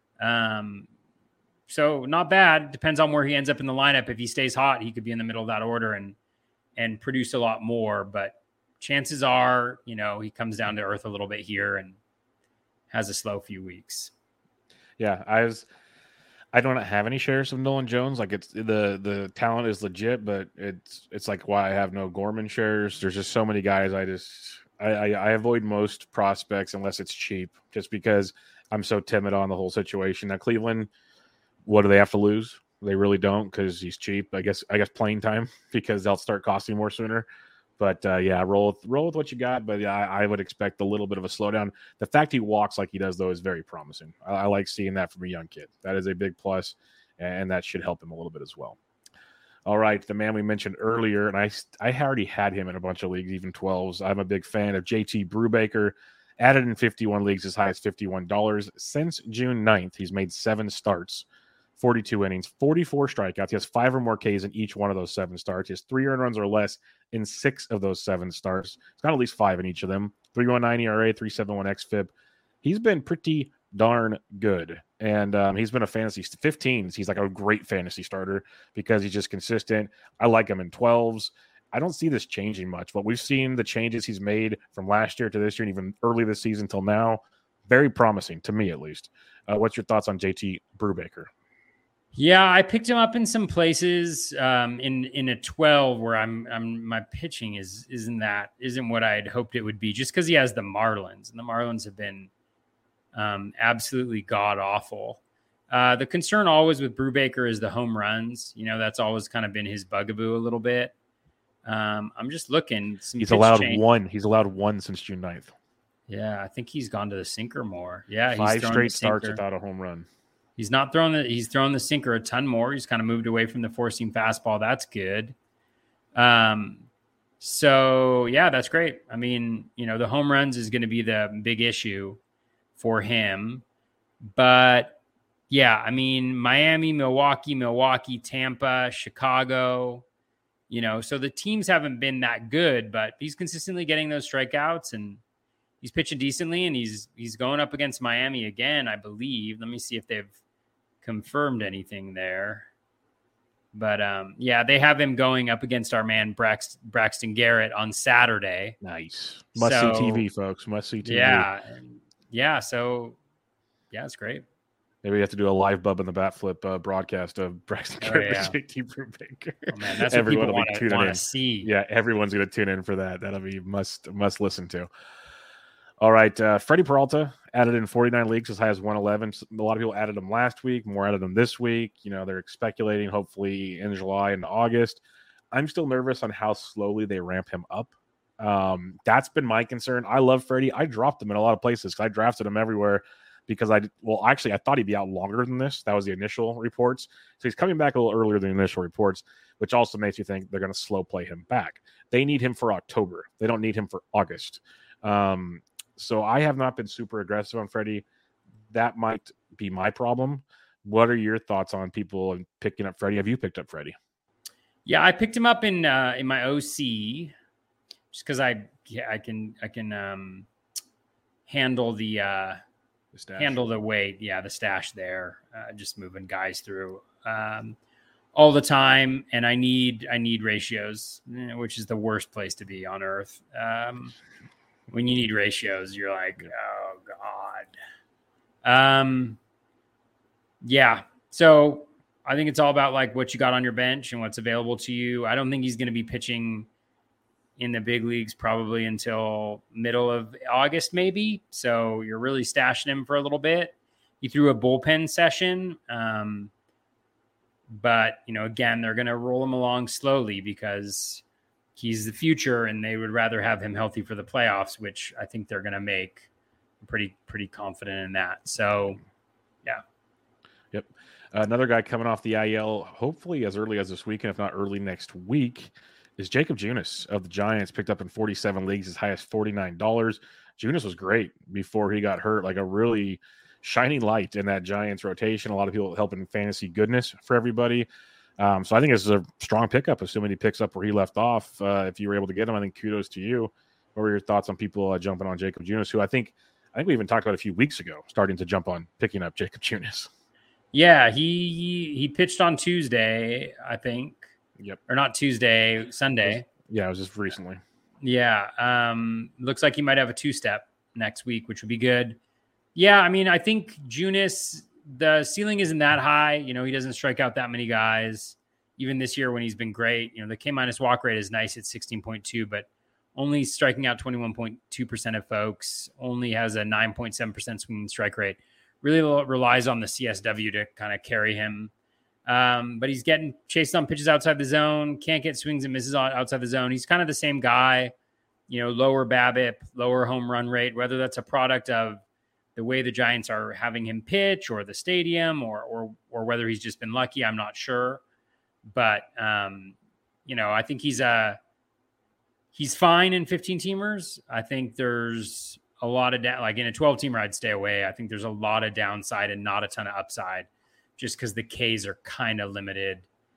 Speaker 2: So not bad. Depends on where he ends up in the lineup. If he stays hot, he could be in the middle of that order and produce a lot more, but chances are, he comes down to earth a little bit here and has a slow few weeks.
Speaker 1: Yeah, I don't have any shares of Nolan Jones. Like it's the talent is legit, but it's like why I have no Gorman shares. There's just so many guys. I avoid most prospects unless it's cheap, just because I'm so timid on the whole situation. Now Cleveland, what do they have to lose? They really don't, because he's cheap. I guess playing time, because they'll start costing more sooner. But roll with what you got. But yeah, I would expect a little bit of a slowdown. The fact he walks like he does, though, is very promising. I like seeing that from a young kid. That is a big plus, and that should help him a little bit as well. All right, the man we mentioned earlier, and I already had him in a bunch of leagues, even 12s. I'm a big fan of JT Brubaker, added in 51 leagues as high as $51. Since June 9th, he's made 7 starts. 42 innings, 44 strikeouts. He has 5 or more Ks in each one of those 7 starts. He has 3 earned runs or less in 6 of those 7 starts. He's got at least 5 in each of them. 3.19 ERA, 3.71 xFIP. He's been pretty darn good. And he's been a fantasy 15s. He's like a great fantasy starter because he's just consistent. I like him in 12s. I don't see this changing much, but we've seen the changes he's made from last year to this year and even early this season till now. Very promising, to me at least. What's your thoughts on JT Brubaker?
Speaker 2: Yeah, I picked him up in some places in a 12 where I'm my pitching isn't what I had hoped it would be, just because he has the Marlins, and the Marlins have been absolutely god awful. The concern always with Brubaker is the home runs. That's always kind of been his bugaboo a little bit. I'm just looking.
Speaker 1: He's allowed one. He's allowed 1 since June 9th.
Speaker 2: Yeah, I think he's gone to the sinker more. Yeah,
Speaker 1: 5 straight starts without a home run.
Speaker 2: He's throwing the sinker a ton more. He's kind of moved away from the 4-seam fastball. That's good. So yeah, that's great. I mean, the home runs is going to be the big issue for him. But yeah, I mean, Miami, Milwaukee, Tampa, Chicago, so the teams haven't been that good, but he's consistently getting those strikeouts and he's pitching decently, and he's going up against Miami again, I believe. Let me see if they've confirmed anything there. But they have him going up against our man Braxton Garrett on Saturday.
Speaker 1: Nice. Must see TV, folks. Must see TV.
Speaker 2: Yeah. So yeah, it's great.
Speaker 1: Maybe we have to do a live Bub in the Bat Flip broadcast of Braxton Garrett and JT Brubaker.
Speaker 2: Oh man, that's what people want to see.
Speaker 1: Yeah, everyone's going to tune in for that. That'll be must listen to. All right, Freddie Peralta added in 49 leagues as high as 111. A lot of people added him last week, more added him this week. They're speculating hopefully in July and August. I'm still nervous on how slowly they ramp him up. That's been my concern. I love Freddie. I dropped him in a lot of places because I drafted him everywhere because I thought he'd be out longer than this. That was the initial reports. So he's coming back a little earlier than the initial reports, which also makes you think they're going to slow play him back. They need him for October. They don't need him for August. So I have not been super aggressive on Freddie. That might be my problem. What are your thoughts on people picking up Freddie? Have you picked up Freddie?
Speaker 2: Yeah, I picked him up in my OC just because I can handle the weight. Yeah, the stash there. Just moving guys through all the time, and I need ratios, which is the worst place to be on earth. When you need ratios, you're like, oh God. Yeah. So I think it's all about like what you got on your bench and what's available to you. I don't think he's going to be pitching in the big leagues probably until middle of August, maybe. So you're really stashing him for a little bit. He threw a bullpen session. But, again, they're going to roll him along slowly because he's the future and they would rather have him healthy for the playoffs, which I think they're going to make. I'm pretty confident in that. So, yeah.
Speaker 1: Yep. Another guy coming off the IL, hopefully as early as this weekend, if not early next week, is Jacob Junis of the Giants, picked up in 47 leagues, as high as $49. Junis was great before he got hurt, like a really shining light in that Giants rotation. A lot of people helping fantasy goodness for everybody. So I think this is a strong pickup, assuming he picks up where he left off. If you were able to get him, I think kudos to you. What were your thoughts on people jumping on Jacob Junis, who I think we even talked about a few weeks ago, starting to jump on picking up Jacob Junis?
Speaker 2: Yeah, he pitched on Tuesday, I think.
Speaker 1: Yep.
Speaker 2: Or not Tuesday, Sunday.
Speaker 1: It was just recently.
Speaker 2: Yeah. Looks like he might have a 2-step next week, which would be good. Yeah, I mean, I think Junis, the ceiling isn't that high. He doesn't strike out that many guys. Even this year when he's been great, the K- walk rate is nice at 16.2, but only striking out 21.2% of folks, only has a 9.7% swinging strike rate. Really relies on the CSW to kind of carry him. But he's getting chased on pitches outside the zone, can't get swings and misses outside the zone. He's kind of the same guy, lower BABIP, lower home run rate, whether that's a product of the way the Giants are having him pitch or the stadium or whether he's just been lucky, I'm not sure. But, I think he's fine in 15-teamers. I think there's a lot of like in a 12-teamer, I'd stay away. I think there's a lot of downside and not a ton of upside just because the Ks are kind of limited.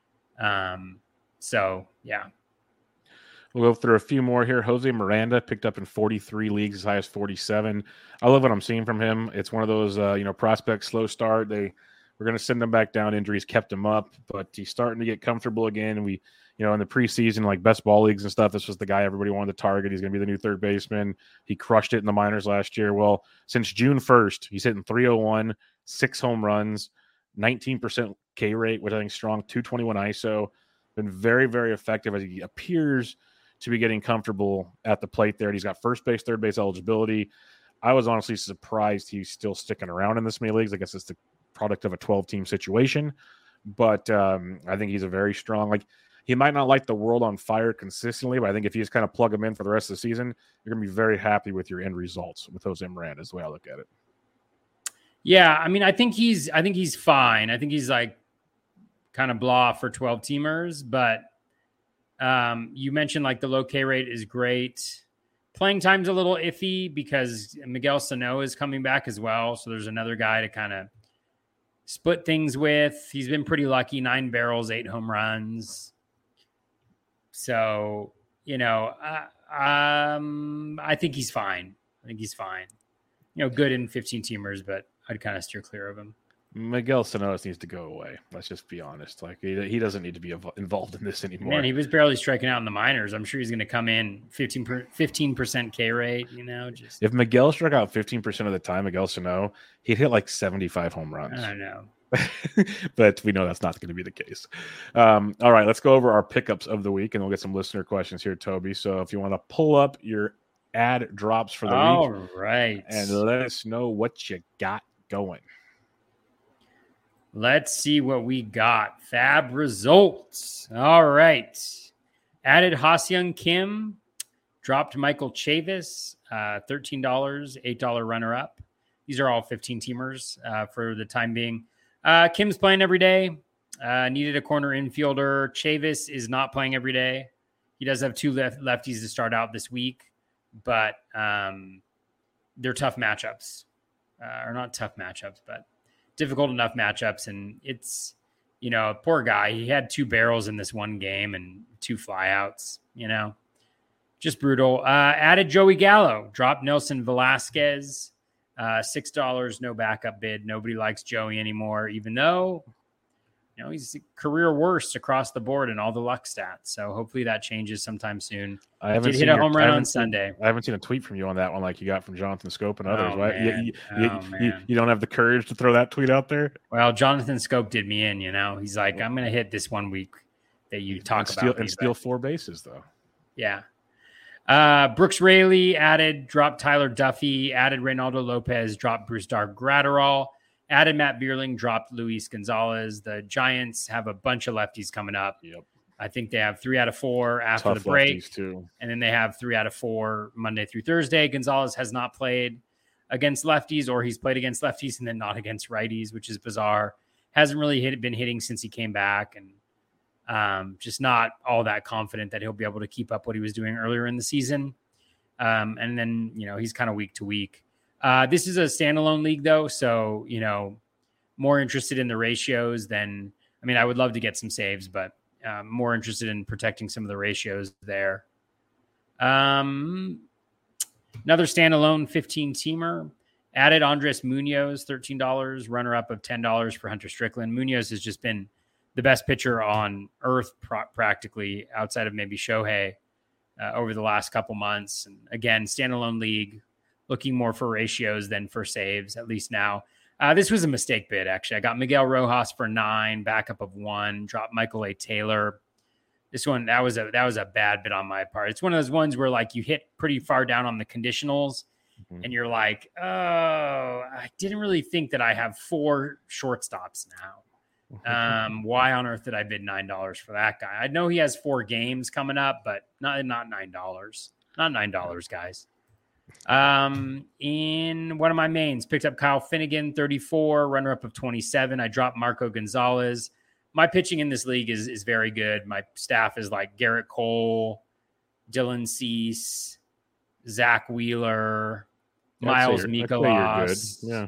Speaker 2: So, yeah.
Speaker 1: We'll go through a few more here. Jose Miranda picked up in 43 leagues, as high as 47. I love what I'm seeing from him. It's one of those, prospects, slow start. We're going to send him back down. Injuries kept him up, but he's starting to get comfortable again. We, in the preseason, like best ball leagues and stuff, this was the guy everybody wanted to target. He's going to be the new third baseman. He crushed it in the minors last year. Well, since June 1st, he's hitting 301, 6 home runs, 19% K rate, which I think is strong, 221 ISO. Been very, very effective as he appears to be getting comfortable at the plate there. He's got first base, third base eligibility. I was honestly surprised he's still sticking around in this many leagues. I guess it's the product of a 12-team situation. But I think he's a very strong, he might not light the world on fire consistently, but I think if you just kind of plug him in for the rest of the season, you're going to be very happy with your end results with Jose Miranda is the way I look at it.
Speaker 2: Yeah, I mean, I think he's fine. I think he's like kind of blah for 12-teamers, but you mentioned like the low K rate is great. Playing time's a little iffy because Miguel Sano is coming back as well. So there's another guy to kind of split things with. He's been pretty lucky, 9 barrels, 8 home runs. So, I think he's fine. Good in 15-teamers, but I'd kind of steer clear of him.
Speaker 1: Miguel Sano's needs to go away. Let's just be honest. He doesn't need to be involved in this anymore.
Speaker 2: Man, he was barely striking out in the minors. I'm sure he's going to come in 15% K rate.
Speaker 1: If Miguel struck out 15% of the time, Miguel Sano, he'd hit like 75 home runs.
Speaker 2: I know.
Speaker 1: But we know that's not going to be the case. All right, let's go over our pickups of the week, and we'll get some listener questions here, Toby. So if you want to pull up your ad drops for the
Speaker 2: All
Speaker 1: week.
Speaker 2: right.
Speaker 1: And let us know what you got going.
Speaker 2: Let's see what we got. Fab results. All right. Added Ha-Seong Kim. Dropped Michael Chavis. $13, $8 runner-up. These are all 15-teamers for the time being. Kim's playing every day. Needed a corner infielder. Chavis is not playing every day. He does have two lefties to start out this week, but they're tough matchups. Or not tough matchups, but difficult enough matchups. And it's, poor guy. He had 2 barrels in this one game and 2 flyouts, just brutal. Added Joey Gallo, dropped Nelson Velasquez, $6, no backup bid. Nobody likes Joey anymore, even though, he's career worst across the board in all the luck stats. So hopefully that changes sometime soon.
Speaker 1: I haven't
Speaker 2: Did hit a home run on Sunday.
Speaker 1: I haven't seen a tweet from you on that one like you got from Jonathan Scope and others. Right?
Speaker 2: Man.
Speaker 1: You don't have the courage to throw that tweet out there?
Speaker 2: Well, Jonathan Scope did me in, He's like, I'm going to hit this one week that you talk about.
Speaker 1: And steal 4 bases, though.
Speaker 2: Yeah. Brooks Raley added, dropped Tyler Duffy, added Reynaldo Lopez, dropped Brusdar Graterol, added Matt Bierling, dropped Luis Gonzalez. The Giants have a bunch of lefties coming up.
Speaker 1: Yep.
Speaker 2: I think they have 3 out of 4 after
Speaker 1: Tough
Speaker 2: the break.
Speaker 1: too.
Speaker 2: And then they have 3 out of 4 Monday through Thursday. Gonzalez has not played against lefties, or he's played against lefties and then not against righties, which is bizarre. Hasn't really been hitting since he came back. And just not all that confident that he'll be able to keep up what he was doing earlier in the season. And then, he's kind of week to week. This is a standalone league though. So, more interested in the ratios than, I would love to get some saves, but more interested in protecting some of the ratios there. Another standalone 15-teamer. Added Andres Munoz, $13, runner-up of $10 for Hunter Strickland. Munoz has just been the best pitcher on earth practically outside of maybe Shohei over the last couple months. And again, standalone league, looking more for ratios than for saves, at least now. This was a mistake bid, actually. I got Miguel Rojas for 9, backup of 1, dropped Michael A. Taylor. This one, that was a bad bid on my part. It's one of those ones where like you hit pretty far down on the conditionals and you're like, oh, I didn't really think that I have 4 shortstops now. Why on earth did I bid $9 for that guy? I know he has 4 games coming up, but not $9. Not $9, guys. In one of my mains, picked up Kyle Finnegan, 34, runner-up of 27. I dropped Marco Gonzalez. My pitching in this league is very good. My staff is like Garrett Cole, Dylan Cease, Zach Wheeler, Miles Mikolas.
Speaker 1: Yeah.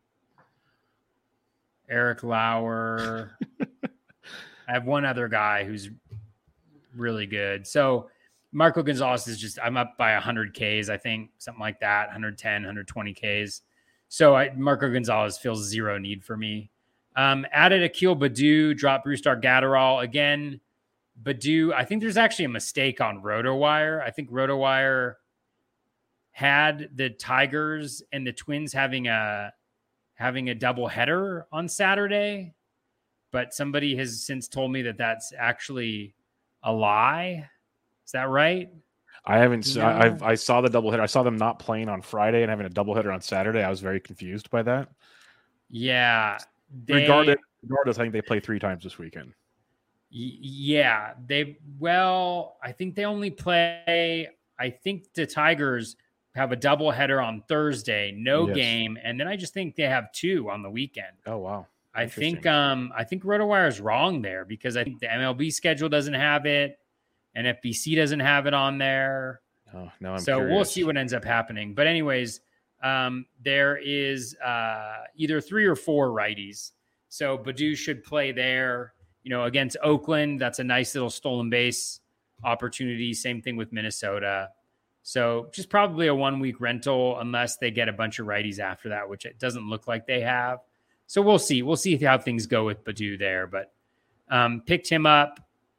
Speaker 2: Eric Lauer. I have one other guy who's really good. So Marco Gonzalez is just, I'm up by 100 Ks, I think, something like that, 110, 120 Ks. So Marco Gonzalez feels zero need for me. Added Akil Baddoo, dropped Brusdar Graterol. Again, Baddoo, I think there's actually a mistake on RotoWire. I think RotoWire had the Tigers and the Twins having a double header on Saturday, but somebody has since told me that that's actually a lie. Is that right?
Speaker 1: I haven't. I saw the doubleheader. I saw them not playing on Friday and having a doubleheader on Saturday. I was very confused by that.
Speaker 2: Yeah.
Speaker 1: Regardless, I think they play 3 times this weekend.
Speaker 2: Yeah. I think they only play. I think the Tigers have a doubleheader on Thursday, game, and then I just think they have 2 on the weekend.
Speaker 1: Oh wow!
Speaker 2: I think RotoWire is wrong there because I think the MLB schedule doesn't have it. And FBC doesn't have it on there.
Speaker 1: Oh, now I'm
Speaker 2: so
Speaker 1: curious.
Speaker 2: We'll see what ends up happening. But anyways, there is either 3 or 4 righties. So Baddoo should play there, against Oakland. That's a nice little stolen base opportunity. Same thing with Minnesota. So just probably a 1-week rental unless they get a bunch of righties after that, which it doesn't look like they have. So we'll see. We'll see how things go with Baddoo there. But picked him up.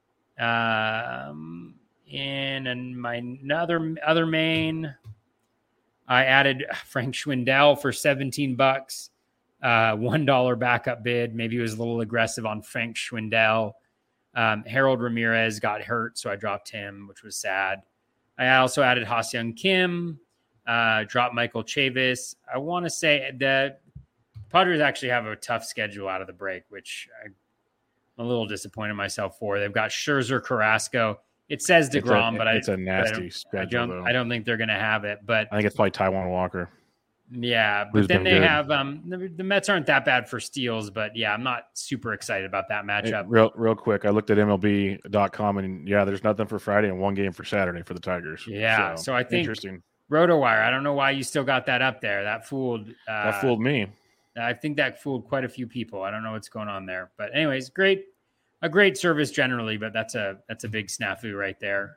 Speaker 2: In my other main, I added Frank Schwindel for $17, $1 backup bid. Maybe it was a little aggressive on Frank Schwindel. Harold Ramirez got hurt, so I dropped him, which was sad. I also added Ha-Seong Kim, dropped Michael Chavis. I want to say that Padres actually have a tough schedule out of the break, which I'm a little disappointed in myself for. They've got Scherzer, Carrasco. It says DeGrom, but
Speaker 1: it's a nasty schedule.
Speaker 2: I don't think they're going to have it. But
Speaker 1: I think it's probably Taijuan Walker.
Speaker 2: Yeah, but then they have the Mets aren't that bad for steals, but yeah, I'm not super excited about that matchup.
Speaker 1: Real quick, I looked at MLB.com and yeah, there's nothing for Friday and one game for Saturday for the Tigers.
Speaker 2: Yeah, so I think
Speaker 1: interesting.
Speaker 2: RotoWire, I don't know why you still got that up there. That fooled
Speaker 1: me.
Speaker 2: I think that fooled quite a few people. I don't know what's going on there, but anyways, a great service generally, but that's a big snafu right there.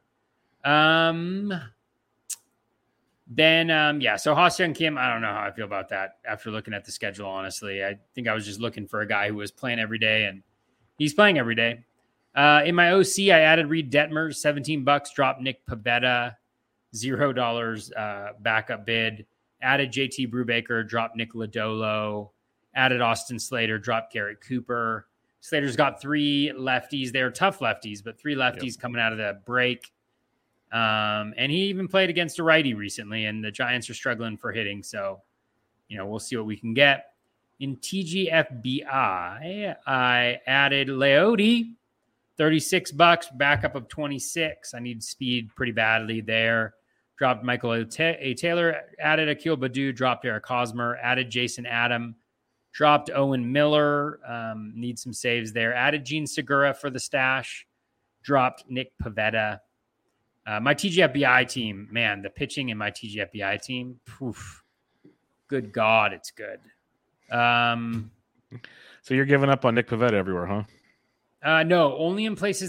Speaker 2: So Ha-Seong Kim, I don't know how I feel about that after looking at the schedule, honestly. I think I was just looking for a guy who was playing every day, and he's playing every day. In my OC, I added Reed Detmers, $17, dropped Nick Pivetta, $0 backup bid. Added JT Brubaker, dropped Nick Lodolo. Added Austin Slater, dropped Garrett Cooper. Slater's got 3 lefties. They're tough lefties, but 3 lefties coming out of the break. And he even played against a righty recently, and the Giants are struggling for hitting. So, we'll see what we can get. In TGFBI, I added Leody, $36, backup of 26. I need speed pretty badly there. Dropped Michael A. Taylor, added Akil Baddoo, dropped Eric Hosmer, added Jason Adam, dropped Owen Miller, need some saves there. Added Gene Segura for the stash, dropped Nick Pivetta. My TGFBI team, man, the pitching in my TGFBI team, good God, it's good.
Speaker 1: So you're giving up on Nick Pivetta everywhere, huh?
Speaker 2: No, only in places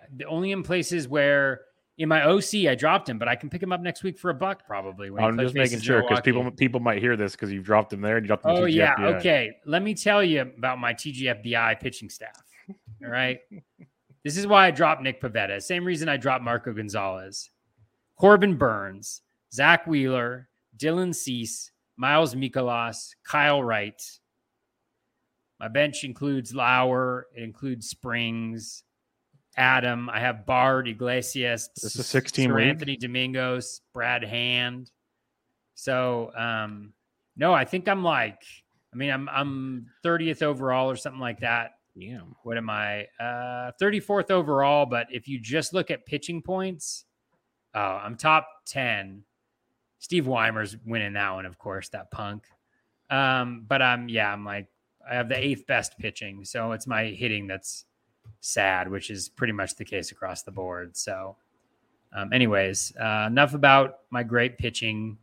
Speaker 2: where in my OC I dropped him, but I can pick him up next week for $1 probably.
Speaker 1: I'm just making sure because people might hear this because you've dropped him there and you dropped him.
Speaker 2: Oh yeah, okay. Let me tell you about my TGFBI pitching staff. All right. This is why I dropped Nick Pivetta. Same reason I dropped Marco Gonzalez. Corbin Burns, Zach Wheeler, Dylan Cease, Miles Mikolas, Kyle Wright. My bench includes Lauer. It includes Springs, Adam. I have Bard, Iglesias.
Speaker 1: This is a 16
Speaker 2: Sir Anthony Domingos, Brad Hand. So, no, I think I'm I'm 30th overall or something like that.
Speaker 1: Yeah.
Speaker 2: What am I? 34th overall. But if you just look at pitching points, I'm top 10. Steve Weimer's winning that one, of course, that punk. But I have the 8th best pitching. So it's my hitting that's sad, which is pretty much the case across the board. So anyways, enough about my great pitching.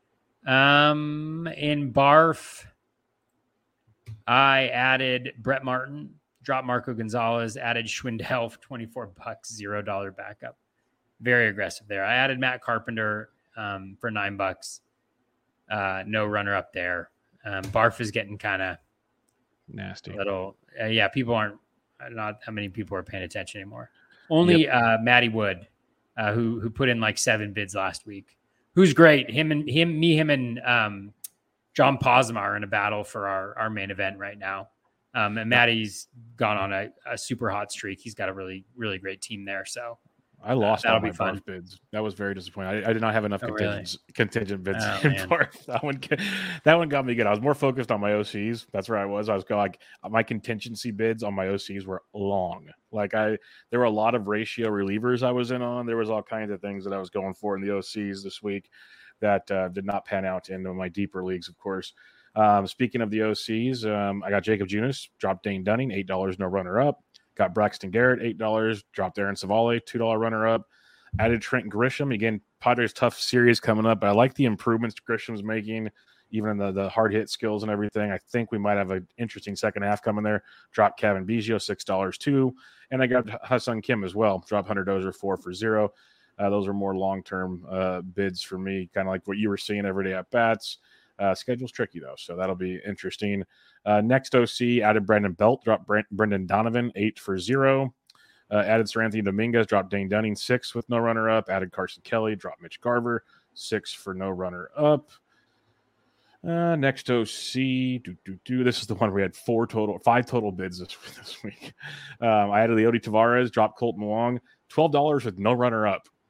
Speaker 2: In Barf, I added Brett Martin, dropped Marco Gonzalez, added Schwindel for $24, $0 backup. Very aggressive there. I added Matt Carpenter for $9. No runner up there. Barf is getting kind of
Speaker 1: nasty.
Speaker 2: Little, people not how many people are paying attention anymore. Only Matty Wood, who put in like 7 bids last week. Who's great. Him and John Posma are in a battle for our main event right now. And Matty's gone on a super hot streak. He's got a really, really great team there. So
Speaker 1: I lost all my Barf bids. That was very disappointing. I did not have enough contingent bids in Barf. That one got me good. I was more focused on my OCs. That's where I was. I was going my contingency bids on my OCs were long. There were a lot of ratio relievers I was in on. There was all kinds of things that I was going for in the OCs this week that did not pan out into my deeper leagues, of course. Speaking of the OCs, I got Jacob Junis, dropped Dane Dunning, $8, no runner up. Got Braxton Garrett, $8, dropped Aaron Savale, $2 runner up. Added Trent Grisham. Again, Padres tough series coming up, but I like the improvements Grisham's making, even in the hard hit skills and everything. I think we might have an interesting second half coming there. Dropped Kevin Biggio, $6 too. And I got Ha-Seong Kim as well. Dropped Hunter Dozier, 4 for 0. Those are more long-term bids for me, kind of like what you were seeing every day at bats. Schedule's tricky, though, so that'll be interesting. Next OC, added Brandon Belt, dropped Brendan Donovan, 8 for 0. Added Sir Anthony Dominguez, dropped Dane Dunning, 6 with no runner-up. Added Carson Kelly, dropped Mitch Garver, 6 for no runner-up. Next OC, this is the one where we had 5 total bids this week. I added Leody Taveras, dropped Colton Wong, $12 with no runner-up.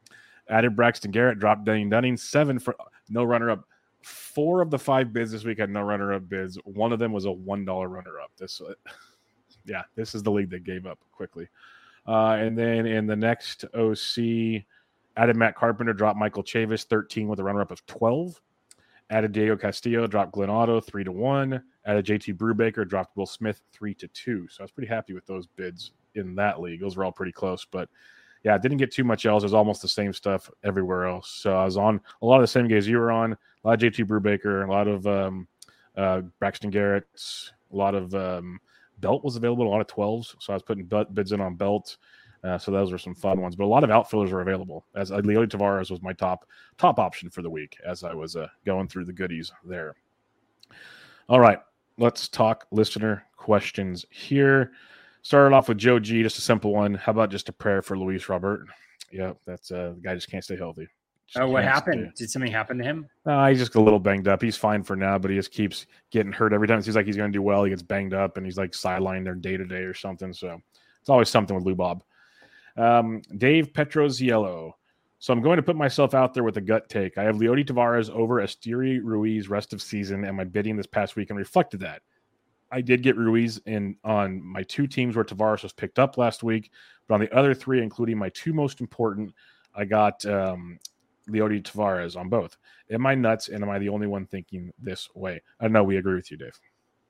Speaker 1: Added Braxton Garrett, dropped Dane Dunning. 7 for no runner-up. 4 of the 5 bids this week had no runner-up bids. One of them was a $1 runner-up. This is the league that gave up quickly. And then in the next OC, added Matt Carpenter, dropped Michael Chavis, 13 with a runner-up of 12. Added Diego Castillo, dropped Glenn Otto, 3-1. Added JT Brubaker, dropped Will Smith, 3-2. So I was pretty happy with those bids in that league. Those were all pretty close, but yeah, didn't get too much else. It was almost the same stuff everywhere else. So I was on a lot of the same guys you were on. A lot of JT Brubaker, a lot of Braxton Garrett, a lot of Belt was available, a lot of 12s. So I was putting bids in on Belt. So those were some fun ones. But a lot of outfielders were available. As Leody Taveras was my top option for the week as I was going through the goodies there. All right, let's talk listener questions here. Started off with Joe G, just a simple one. How about just a prayer for Luis Robert? Yeah, that's the guy just can't stay healthy.
Speaker 2: What happened? Did something happen to him?
Speaker 1: He's just a little banged up. He's fine for now, but he just keeps getting hurt every time. It seems like he's going to do well. He gets banged up, and he's like sidelined there day-to-day or something. So it's always something with Lou Bob. Dave Petroziello. So I'm going to put myself out there with a gut take. I have Leody Taveras over Esteury Ruiz rest of season, and my bidding this past weekend reflected that. I did get Ruiz in on my 2 teams where Taveras was picked up last week, but on the other 3, including my 2 most important, I got Leody Taveras on both. Am I nuts, and am I the only one thinking this way? I know we agree with you, Dave.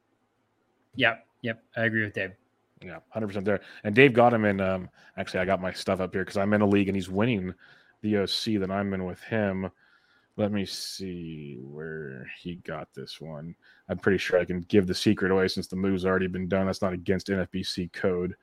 Speaker 2: Yep, I agree with Dave.
Speaker 1: Yeah, 100% there. And Dave got him in. Actually, I got my stuff up here because I'm in a league and he's winning the OC that I'm in with him. Let me see where he got this one. I'm pretty sure I can give the secret away since the move's already been done. That's not against NFBC code.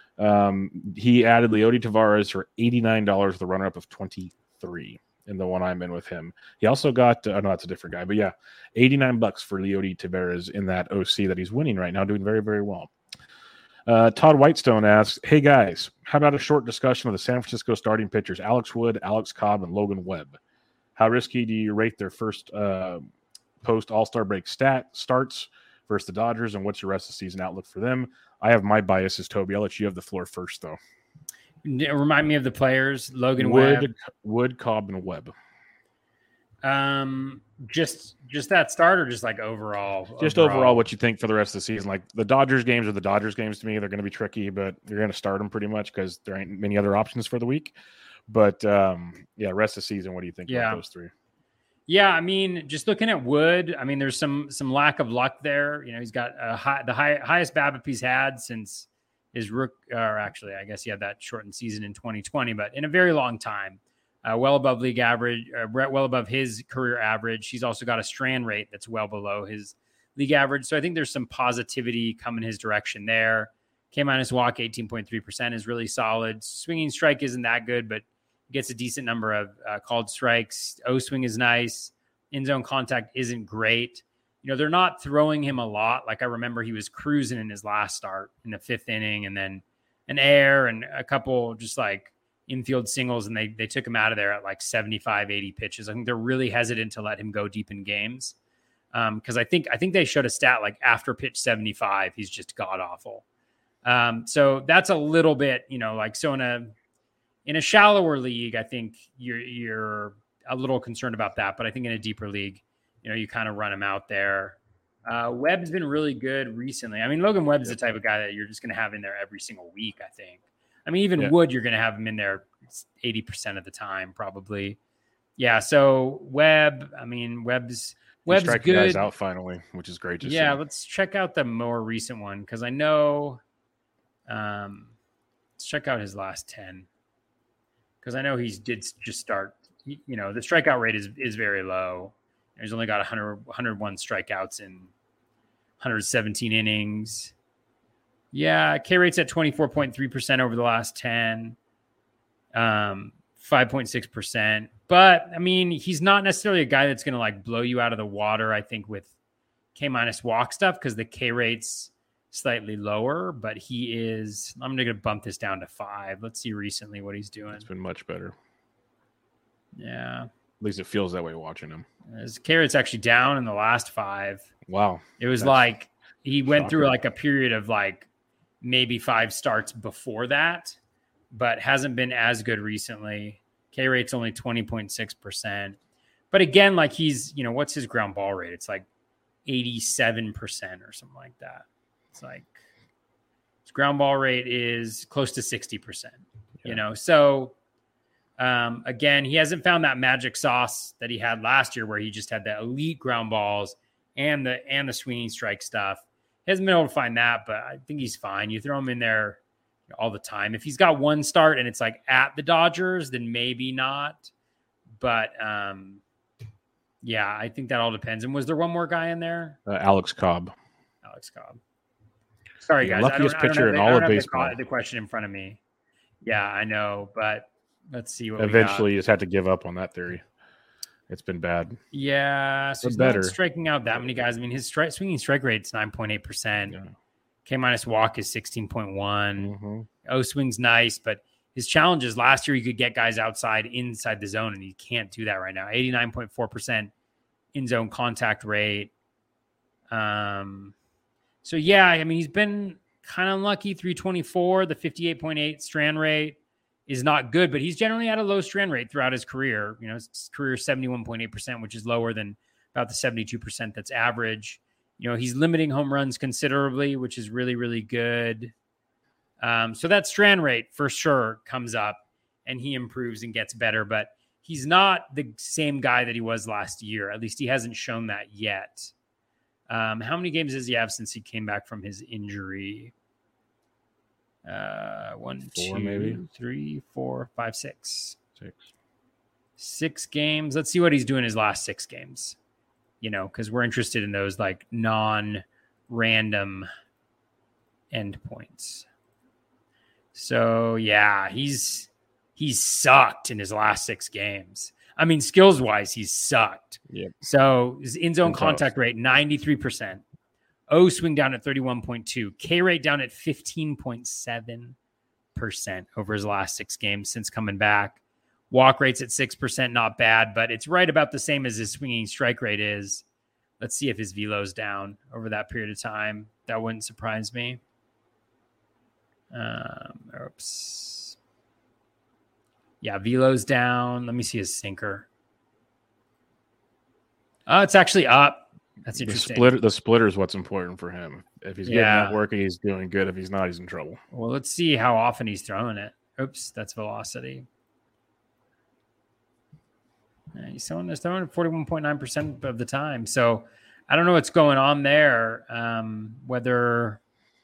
Speaker 1: He added Leody Taveras for $89 with a runner-up of 23 in the one I'm in with him. He also got, no, that's a different guy. But yeah, $89 for Leody Taveras in that OC that he's winning right now, doing very, very well. Todd Whitestone asks, hey guys, how about a short discussion of the San Francisco starting pitchers, Alex Wood, Alex Cobb, and Logan Webb? How risky do you rate their first post All-Star break starts versus the Dodgers, and what's your rest of the season outlook for them? I have my biases, Toby. I'll let you have the floor first, though.
Speaker 2: Remind me of the players, Logan Webb.
Speaker 1: Wood, Cobb, and Webb.
Speaker 2: Just that start, or just like overall?
Speaker 1: Just overall, what you think for the rest of the season. Like the Dodgers games are the Dodgers games to me. They're going to be tricky, but you're going to start them pretty much because there ain't many other options for the week. But yeah, rest of the season, what do you think about those 3?
Speaker 2: Yeah, I mean, just looking at Wood, I mean, there's some lack of luck there. You know, he's got the highest BABIP he's had since his or actually, I guess he had that shortened season in 2020, but in a very long time. Well above league average, well above his career average. He's also got a strand rate that's well below his league average. So I think there's some positivity coming his direction there. K-minus walk, 18.3% is really solid. Swinging strike isn't that good, but gets a decent number of called strikes. O-swing is nice. In-zone contact isn't great. You know, they're not throwing him a lot. Like I remember he was cruising in his last start in the 5th inning, and then an error and a couple just like infield singles, and they took him out of there at like 75, 80 pitches. I think they're really hesitant to let him go deep in games. Because I think they showed a stat like after pitch 75, he's just god awful. So that's a little bit, you know, like, so in a shallower league, I think you're a little concerned about that. But I think in a deeper league, you know, you kind of run him out there. Webb's been really good recently. I mean, Logan Webb is the type of guy that you're just going to have in there every single week, I think. I mean, even Wood, you're going to have him in there 80% of the time, probably. Yeah. So Webb, I mean, Webb's good.
Speaker 1: Guys out finally, which is great to see.
Speaker 2: Yeah. Let's check out the more recent one, because I know. Let's check out his last 10, because I know he did just start. You know, the strikeout rate is very low. He's only got 101 strikeouts in 117 innings. Yeah, K rate's at 24.3% over the last 10, 5.6%. But I mean, he's not necessarily a guy that's going to like blow you out of the water, I think, with K-minus walk stuff, because the K rate's slightly lower, but he is. I'm going to bump this down to 5. Let's see recently what he's doing.
Speaker 1: It's been much better.
Speaker 2: Yeah.
Speaker 1: At least it feels that way watching him.
Speaker 2: His K rate's actually down in the last 5.
Speaker 1: Wow.
Speaker 2: It was like he went through like a period of like maybe 5 starts before that, but hasn't been as good recently. K rate's only 20.6%. But again, like he's, what's his ground ball rate? It's like 87% or something like that. It's like his ground ball rate is close to 60%, So again, he hasn't found that magic sauce that he had last year where he just had the elite ground balls and the swinging strike stuff. He hasn't been able to find that, but I think he's fine. You throw him in there all the time. If he's got one start and it's like at the Dodgers, then maybe not. But I think that all depends. And was there one more guy in there?
Speaker 1: Alex Cobb.
Speaker 2: Sorry, guys.
Speaker 1: Luckiest pitcher in all of baseball.
Speaker 2: The question in front of me. Yeah, I know, but let's see what
Speaker 1: eventually you just had to give up on that theory. It's been bad.
Speaker 2: Yeah, so he's not striking out that many guys. I mean, his swinging strike rate's 9.8%. Yeah. K minus walk is 16.1. Mm-hmm. O swing's nice, but his challenge is last year he could get guys inside the zone, and he can't do that right now. 89.4% in zone contact rate. So yeah, I mean, he's been kind of unlucky. 324, the 58.8 strand rate is not good, but he's generally had a low strand rate throughout his career. His career is 71.8%, which is lower than about the 72% that's average. He's limiting home runs considerably, which is really, really good. So that strand rate for sure comes up and he improves and gets better, but he's not the same guy that he was last year. At least he hasn't shown that yet. How many games does he have since he came back from his injury? 1, 2, maybe 3, 4, 5, 6. 6 games. Let's see what he's doing his last 6 games. Because we're interested in those like non-random endpoints. So yeah, he's sucked in his last 6 games. I mean, skills wise, he's sucked. Yep. So his in zone contact rate 93%. O swing down at 31.2. K rate down at 15.7% over his last 6 games since coming back. Walk rate's at 6%, not bad, but it's right about the same as his swinging strike rate is. Let's see if his velo's down over that period of time. That wouldn't surprise me. Oops. Yeah, velo's down. Let me see his sinker. It's actually up. That's interesting.
Speaker 1: The splitter is what's important for him. If he's getting that work, he's doing good. If he's not, he's in trouble.
Speaker 2: Well, let's see how often he's throwing it. Oops, that's velocity. He's throwing it 41.9% of the time. So I don't know what's going on there. Whether,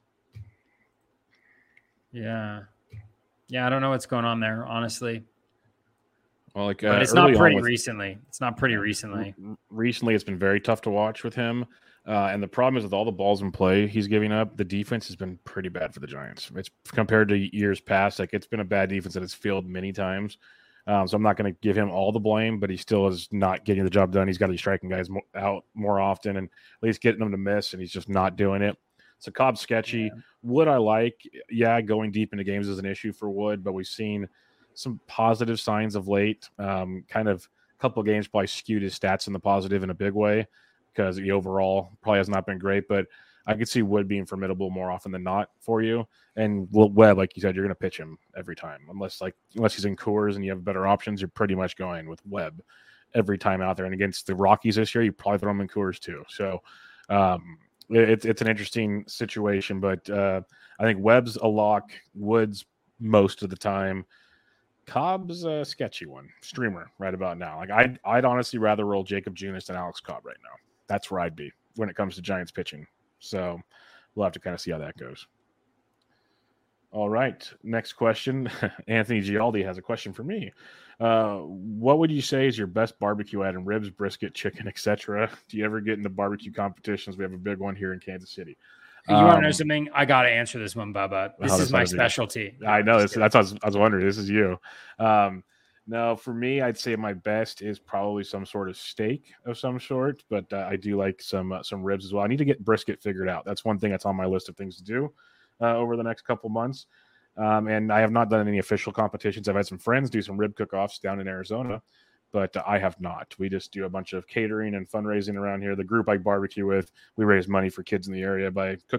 Speaker 2: I don't know what's going on there, honestly.
Speaker 1: Well,
Speaker 2: but it's not pretty recently.
Speaker 1: Recently, it's been very tough to watch with him. And the problem is with all the balls in play he's giving up, the defense has been pretty bad for the Giants. It's compared to years past. Like, it's been a bad defense that has failed many times. So I'm not going to give him all the blame, but he still is not getting the job done. He's got to be striking guys out more often and at least getting them to miss, and he's just not doing it. So Cobb's sketchy. Yeah. Wood I like. Yeah, going deep into games is an issue for Wood, but we've seen some positive signs of late. Kind of a couple of games probably skewed his stats in the positive in a big way because the overall probably has not been great, but I could see Wood being formidable more often than not for you. And Webb, like you said, you're going to pitch him every time. Unless he's in Coors and you have better options, you're pretty much going with Webb every time out there. And against the Rockies this year, you probably throw him in Coors too. So it's an interesting situation, but I think Webb's a lock, Wood's most of the time. Cobb's a sketchy one, streamer right about now. Like I'd honestly rather roll Jacob Junis than Alex Cobb right now. That's where I'd be when it comes to Giants pitching. So we'll have to kind of see how that goes. All right. Next question. Anthony Gialdi has a question for me. What would you say is your best barbecue item? Ribs, brisket, chicken, etc. Do you ever get into barbecue competitions? We have a big one here in Kansas City.
Speaker 2: You want to know something? I got to answer this one, Bubba. This is my specialty.
Speaker 1: I know. That's what I was wondering. This is you. No, for me, I'd say my best is probably some sort of steak of some sort, but I do like some ribs as well. I need to get brisket figured out. That's one thing that's on my list of things to do over the next couple months. And I have not done any official competitions. I've had some friends do some rib cook-offs down in Arizona, but I have not. We just do a bunch of catering and fundraising around here. The group I barbecue with, we raise money for kids in the area by cooking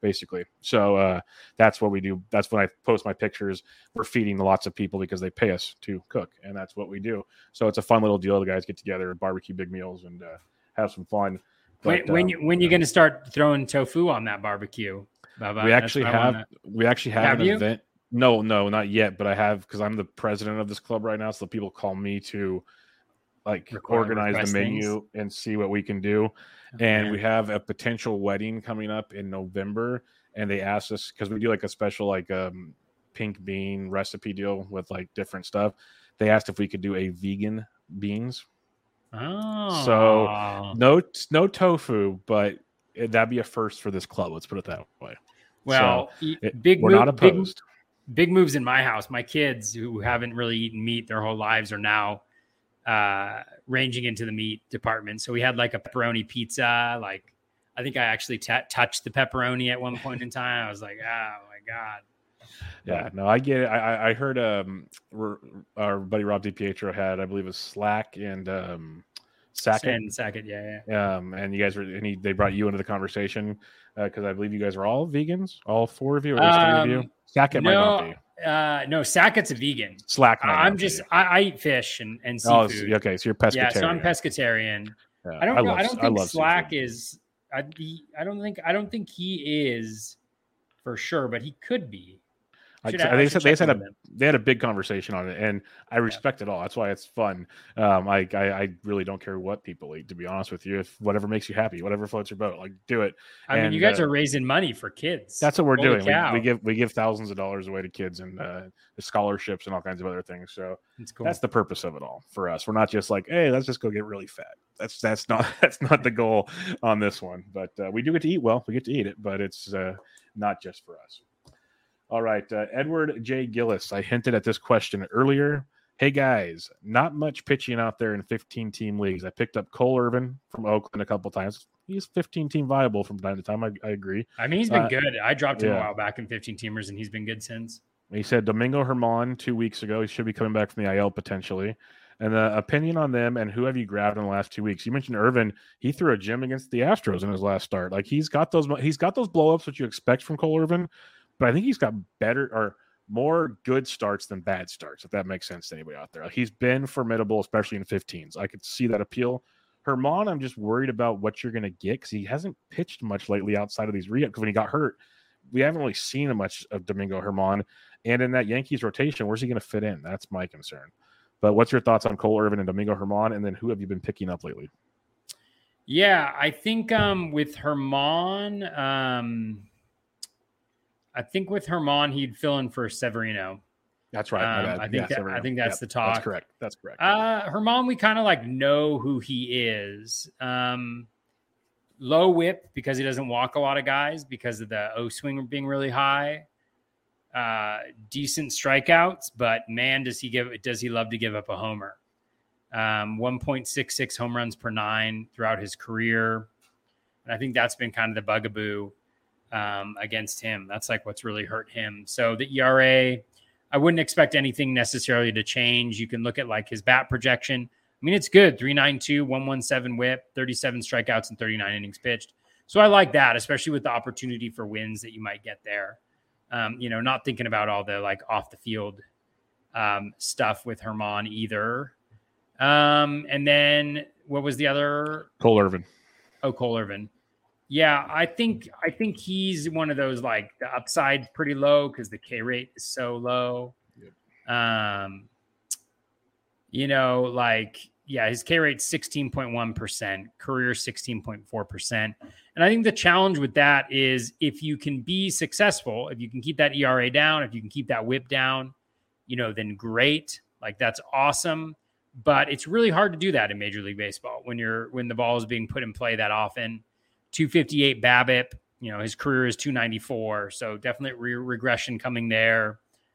Speaker 1: basically. So that's what we do. That's when I post my pictures. We're feeding lots of people because they pay us to cook, and that's what we do. So it's a fun little deal. The guys get together, barbecue big meals, and have some fun. But,
Speaker 2: when you going to start throwing tofu on that barbecue? Bubba?
Speaker 1: We actually have an event. No, not yet. But I have, because I'm the president of this club right now. So people call me to organize the menu and see what we can do. And we have a potential wedding coming up in November. And they asked us, because we do like a special pink bean recipe deal with like different stuff. They asked if we could do a vegan beans.
Speaker 2: Oh,
Speaker 1: so no tofu, but that'd be a first for this club. Let's put it that way.
Speaker 2: Well,
Speaker 1: we're not opposed.
Speaker 2: Big moves in my house. My kids, who haven't really eaten meat their whole lives, are now ranging into the meat department. So we had like a pepperoni pizza. Like, I think I actually touched the pepperoni at one point in time. I was like, oh my God.
Speaker 1: Yeah, no, I get it. I heard our buddy Rob DiPietro had, I believe it was Slack and Sackett.
Speaker 2: Yeah.
Speaker 1: And you guys they brought you into the conversation because I believe you guys are all vegans, all four of you, or at least three of you. Sackett might not be.
Speaker 2: No, Sackett's a vegan.
Speaker 1: Slack.
Speaker 2: I eat fish and seafood.
Speaker 1: Okay, so you're pescatarian.
Speaker 2: Yeah, so I'm pescatarian. Yeah. I don't think Slack seafood. Is. I don't think he is for sure, but he could be.
Speaker 1: They had a big conversation on it, and I respect it all. That's why it's fun. I really don't care what people eat, to be honest with you. If whatever makes you happy, whatever floats your boat, like do it.
Speaker 2: I mean, you guys are raising money for kids.
Speaker 1: That's what we're doing. We give thousands of dollars away to kids and scholarships and all kinds of other things. So
Speaker 2: cool.
Speaker 1: That's the purpose of it all for us. We're not just like, hey, let's just go get really fat. That's not the goal on this one. But we do get to eat well. We get to eat it, but it's not just for us. All right, Edward J. Gillis. I hinted at this question earlier. Hey, guys, not much pitching out there in 15-team leagues. I picked up Cole Irvin from Oakland a couple times. He's 15-team viable from time to time. I agree.
Speaker 2: I mean, he's been good. I dropped him a while back in 15-teamers, and he's been good since.
Speaker 1: He said Domingo Germán 2 weeks ago. He should be coming back from the IL potentially. And the opinion on them and who have you grabbed in the last 2 weeks? You mentioned Irvin. He threw a gem against the Astros in his last start. Like he's got those blow-ups that you expect from Cole Irvin. But I think he's got better or more good starts than bad starts, if that makes sense to anybody out there. He's been formidable, especially in 15s. I could see that appeal. Germán, I'm just worried about what you're going to get because he hasn't pitched much lately outside of these re-ups. Because when he got hurt, we haven't really seen much of Domingo Germán. And in that Yankees rotation, where's he going to fit in? That's my concern. But what's your thoughts on Cole Irvin and Domingo Germán? And then who have you been picking up lately?
Speaker 2: Yeah, I think with Germán, he'd fill in for Severino.
Speaker 1: That's right.
Speaker 2: I think that's the talk.
Speaker 1: That's correct.
Speaker 2: Germán, we kind of like know who he is. Low whip because he doesn't walk a lot of guys because of the O swing being really high. Decent strikeouts, but man, does he love to give up a homer. 1.66 home runs per 9 throughout his career. And I think that's been kind of the bugaboo against him. That's like what's really hurt him. So the ERA, I wouldn't expect anything necessarily to change. You can look at like his bat projection. I mean, it's good. 3.92, 1.17 whip, 37 strikeouts and 39 innings pitched. So I like that, especially with the opportunity for wins that you might get there. Not thinking about all the like off the field stuff with Germán either. And then what was the other?
Speaker 1: Cole Irvin.
Speaker 2: Oh, Cole Irvin. Yeah, I think he's one of those like the upside's pretty low because the K rate is so low. Yep. His K rate's 16.1%, career 16.4%. And I think the challenge with that is if you can be successful, if you can keep that ERA down, if you can keep that whip down, then great. Like that's awesome. But it's really hard to do that in Major League Baseball when the ball is being put in play that often. 258 BABIP, his career is 294. So definitely regression coming there.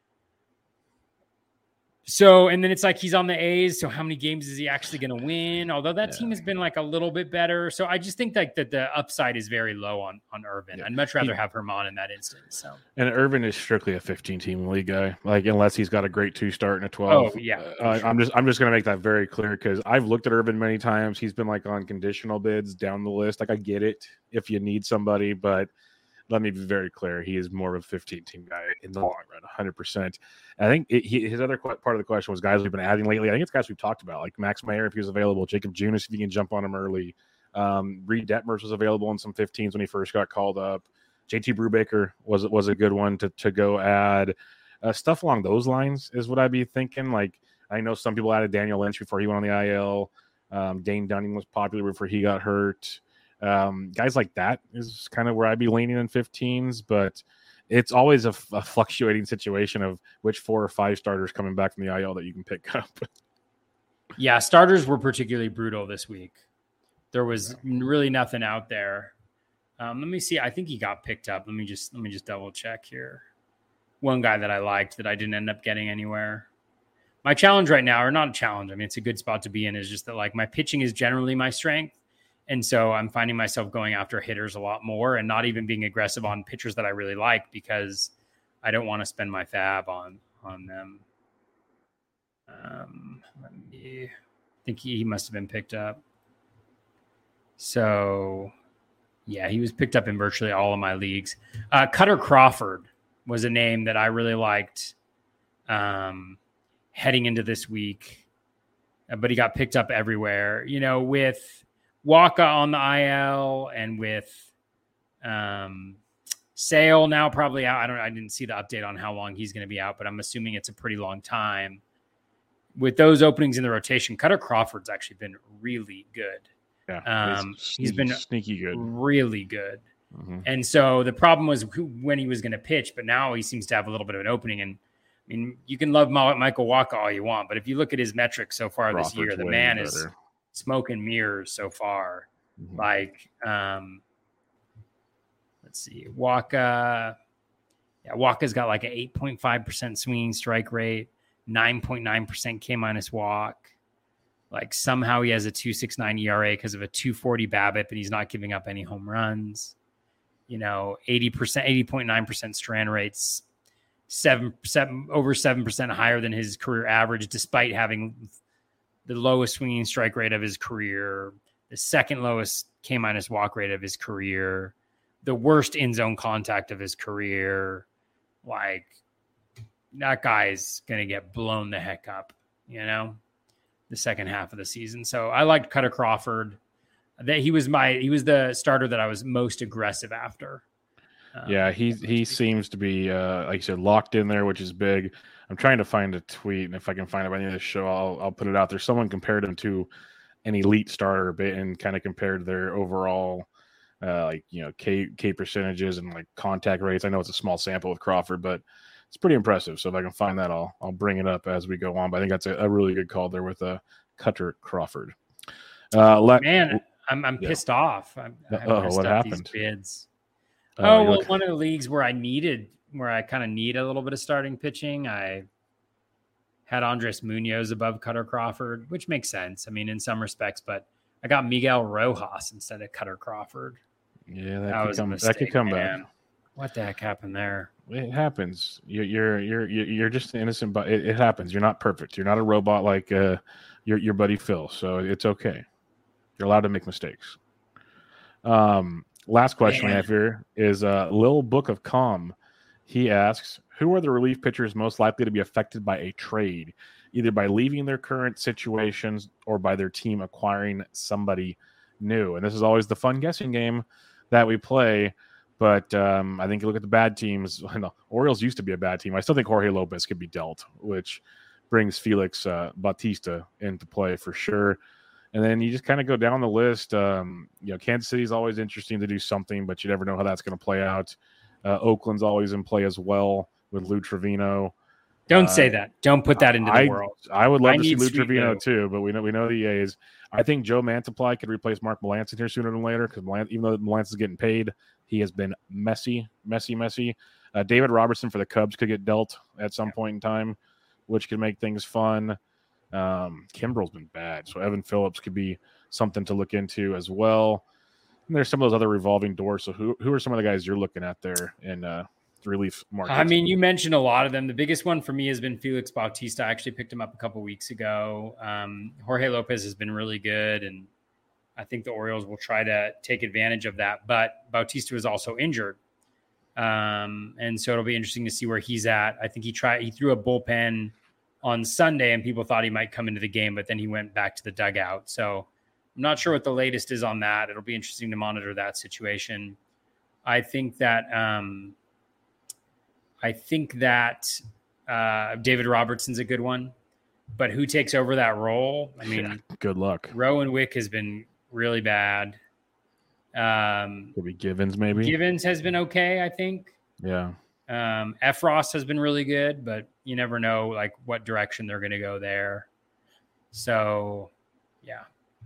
Speaker 2: So, and then it's like he's on the A's. So how many games is he actually going to win? Although that team has been like a little bit better. So I just think like that the upside is very low on Irvin. I'd much rather have Germán in that instance. So,
Speaker 1: and Irvin is strictly a 15-team league guy. Like unless he's got a great 2 start and a 12.
Speaker 2: Oh yeah.
Speaker 1: Sure. I'm just going to make that very clear because I've looked at Irvin many times. He's been like on conditional bids down the list. Like I get it if you need somebody, but let me be very clear. He is more of a 15-team guy in the long run, 100%. I think his other part of the question was guys we've been adding lately. I think it's guys we've talked about, like Max Mayer if he was available, Jacob Junis if you can jump on him early. Reed Detmers was available in some 15s when he first got called up. JT Brubaker was a good one to go add. Stuff along those lines is what I'd be thinking. Like, I know some people added Daniel Lynch before he went on the IL. Dane Dunning was popular before he got hurt. Guys like that is kind of where I'd be leaning in 15s, but it's always a fluctuating situation of which 4 or 5 starters coming back from the IL that you can pick up.
Speaker 2: Yeah, starters were particularly brutal this week. There was really nothing out there. Let me see. I think he got picked up. Let me just double check here. One guy that I liked that I didn't end up getting anywhere. My challenge right now, or not a challenge, I mean, it's a good spot to be in, is just that like my pitching is generally my strength. And so I'm finding myself going after hitters a lot more and not even being aggressive on pitchers that I really like because I don't want to spend my fab on them. I think he must have been picked up. So, yeah, he was picked up in virtually all of my leagues. Cutter Crawford was a name that I really liked heading into this week, but he got picked up everywhere. You know, with Waka on the IL and with Sale now probably out. I didn't see the update on how long he's going to be out, but I'm assuming it's a pretty long time. With those openings in the rotation, Cutter Crawford's actually been really good.
Speaker 1: Yeah,
Speaker 2: he's been
Speaker 1: sneaky good,
Speaker 2: really good. Mm-hmm. And so the problem was when he was going to pitch, but now he seems to have a little bit of an opening. And I mean, you can love Michael Waka all you want, but if you look at his metrics so far this year, the man is smoke and mirrors so far. Mm-hmm. Like, let's see, Waka's got like an 8.5% swinging strike rate, 9.9% K- walk. Like somehow he has a 2.69 ERA because of a 2.40 BABIP, and he's not giving up any home runs. You know, 80.9% strand rates, over 7% higher than his career average, despite having the lowest swinging strike rate of his career, the second lowest K- walk rate of his career, the worst in zone contact of his career. Like, that guy's going to get blown the heck up, you know, the second half of the season. So I liked Cutter Crawford. That he was the starter that I was most aggressive after.
Speaker 1: Yeah, he seems to be like you said, locked in there, which is big. I'm trying to find a tweet, and if I can find it by the end of the show, I'll put it out there. Someone compared him to an elite starter a bit and kind of compared their overall K percentages and like contact rates. I know it's a small sample with Crawford, but it's pretty impressive. So if I can find that, I'll bring it up as we go on. But I think that's a really good call there with Cutter Crawford.
Speaker 2: I'm pissed off.
Speaker 1: What happened?
Speaker 2: These bids. One of the leagues where I kind of need a little bit of starting pitching. I had Andres Munoz above Cutter Crawford, which makes sense. I mean, in some respects, but I got Miguel Rojas instead of Cutter Crawford.
Speaker 1: Yeah, that could come back.
Speaker 2: What the heck happened there?
Speaker 1: It happens. You're just innocent, but it happens. You're not perfect. You're not a robot like your buddy Phil. So it's okay. You're allowed to make mistakes. Last question we have here is Lil Book of Calm. He asks, who are the relief pitchers most likely to be affected by a trade, either by leaving their current situations or by their team acquiring somebody new? And this is always the fun guessing game that we play. But I think you look at the bad teams. No, Orioles used to be a bad team. I still think Jorge Lopez could be dealt, which brings Felix Bautista into play for sure. And then you just kind of go down the list. Kansas City is always interesting to do something, but you never know how that's going to play out. Oakland's always in play as well with Lou Trevino.
Speaker 2: Don't say that. Don't put that into the world.
Speaker 1: I would love to see Lou Trevino too, but we know the A's. I think Joe Mantiply could replace Mark Melancon here sooner than later because even though Melancon is getting paid, he has been messy. David Robertson for the Cubs could get dealt at some point in time, which could make things fun. Kimbrel's been bad, so Evan Phillips could be something to look into as well. And there's some of those other revolving doors. So who are some of the guys you're looking at there in the relief market?
Speaker 2: I mean, you mentioned a lot of them. The biggest one for me has been Felix Bautista. I actually picked him up a couple weeks ago. Jorge Lopez has been really good, and I think the Orioles will try to take advantage of that. But Bautista was also injured. And so it'll be interesting to see where he's at. I think he threw a bullpen on Sunday and people thought he might come into the game, but then he went back to the dugout. So I'm not sure what the latest is on that. It'll be interesting to monitor that situation. I think that David Robertson's a good one, but who takes over that role? I mean,
Speaker 1: good luck.
Speaker 2: Rowan Wick has been really bad.
Speaker 1: Maybe Givens, maybe.
Speaker 2: Givens has been okay, I think.
Speaker 1: Yeah.
Speaker 2: Efros has been really good, but you never know like what direction they're going to go there. So, yeah.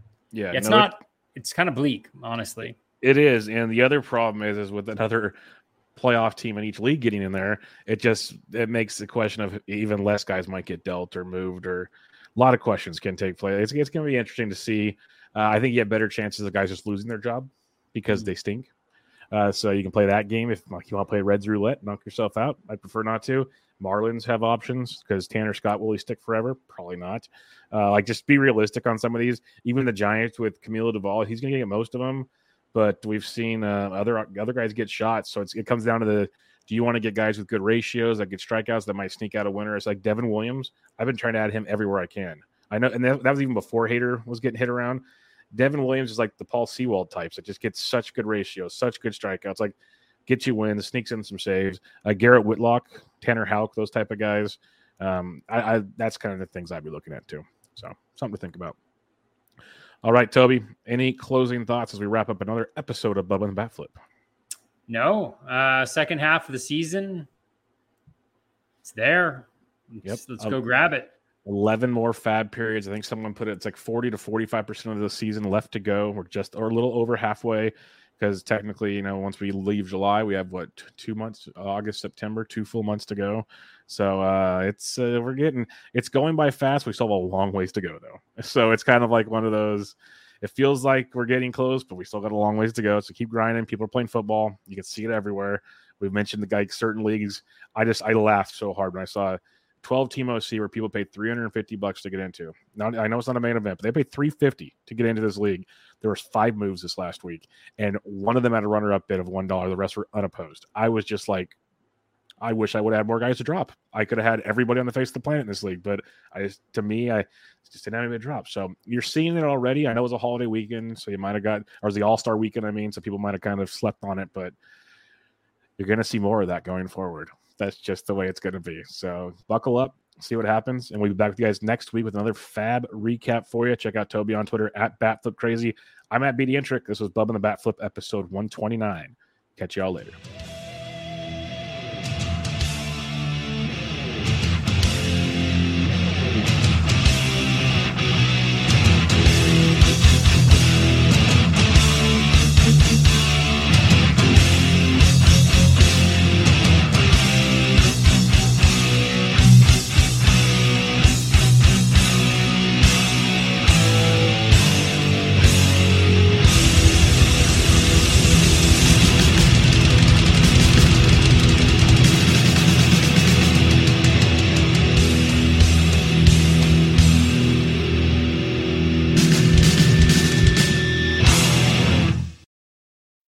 Speaker 2: It's kind of bleak, honestly.
Speaker 1: It is. And the other problem is with another playoff team in each league getting in there, it makes the question of even less guys might get dealt or moved, or a lot of questions can take place. It's going to be interesting to see. I think you have better chances of guys just losing their job because they stink. So you can play that game if like, you want to play Reds roulette, knock yourself out. I prefer not to. Marlins have options because Tanner Scott, will he stick forever? Probably not. Just be realistic on some of these. Even the Giants with Camilo Duvall, he's going to get most of them. But we've seen other guys get shots. So it comes down to do you want to get guys with good ratios that get strikeouts that might sneak out a winner? It's like Devin Williams. I've been trying to add him everywhere I can. I know, and that was even before Hader was getting hit around. Devin Williams is like the Paul Sewald types. It just gets such good ratios, such good strikeouts. Like gets you wins, sneaks in some saves. Garrett Whitlock, Tanner Houck, those type of guys. That's kind of the things I'd be looking at too. So something to think about. All right, Toby, any closing thoughts as we wrap up another episode of Bubba and the Bat Flip?
Speaker 2: No. Second half of the season, it's there. Let's go grab it.
Speaker 1: 11 more fab periods. I think someone put it's like 40 to 45% of the season left to go. We're or a little over halfway because technically, once we leave July, we have 2 months, August, September, 2 full months to go. So it's going by fast. We still have a long ways to go though. So it's kind of like one of those, it feels like we're getting close, but we still got a long ways to go. So keep grinding. People are playing football. You can see it everywhere. We've mentioned the guy, certain leagues. I laughed so hard when I saw 12-team OC where people paid $350 to get into. Now, I know it's not a main event, but they paid $350 to get into this league. There was 5 moves this last week, and one of them had a runner-up bid of $1. The rest were unopposed. I was just like, I wish I would have had more guys to drop. I could have had everybody on the face of the planet in this league, but I just didn't have anybody to drop. So you're seeing it already. I know it was a holiday weekend, so you might have or it was the All-Star weekend, so people might have kind of slept on it, but you're going to see more of that going forward. That's just the way it's going to be. So buckle up, see what happens. And we'll be back with you guys next week with another fab recap for you. Check out Toby on Twitter at BatFlipCrazy. I'm at BDentric. This was Bubba and the Bat Flip episode 129. Catch y'all later.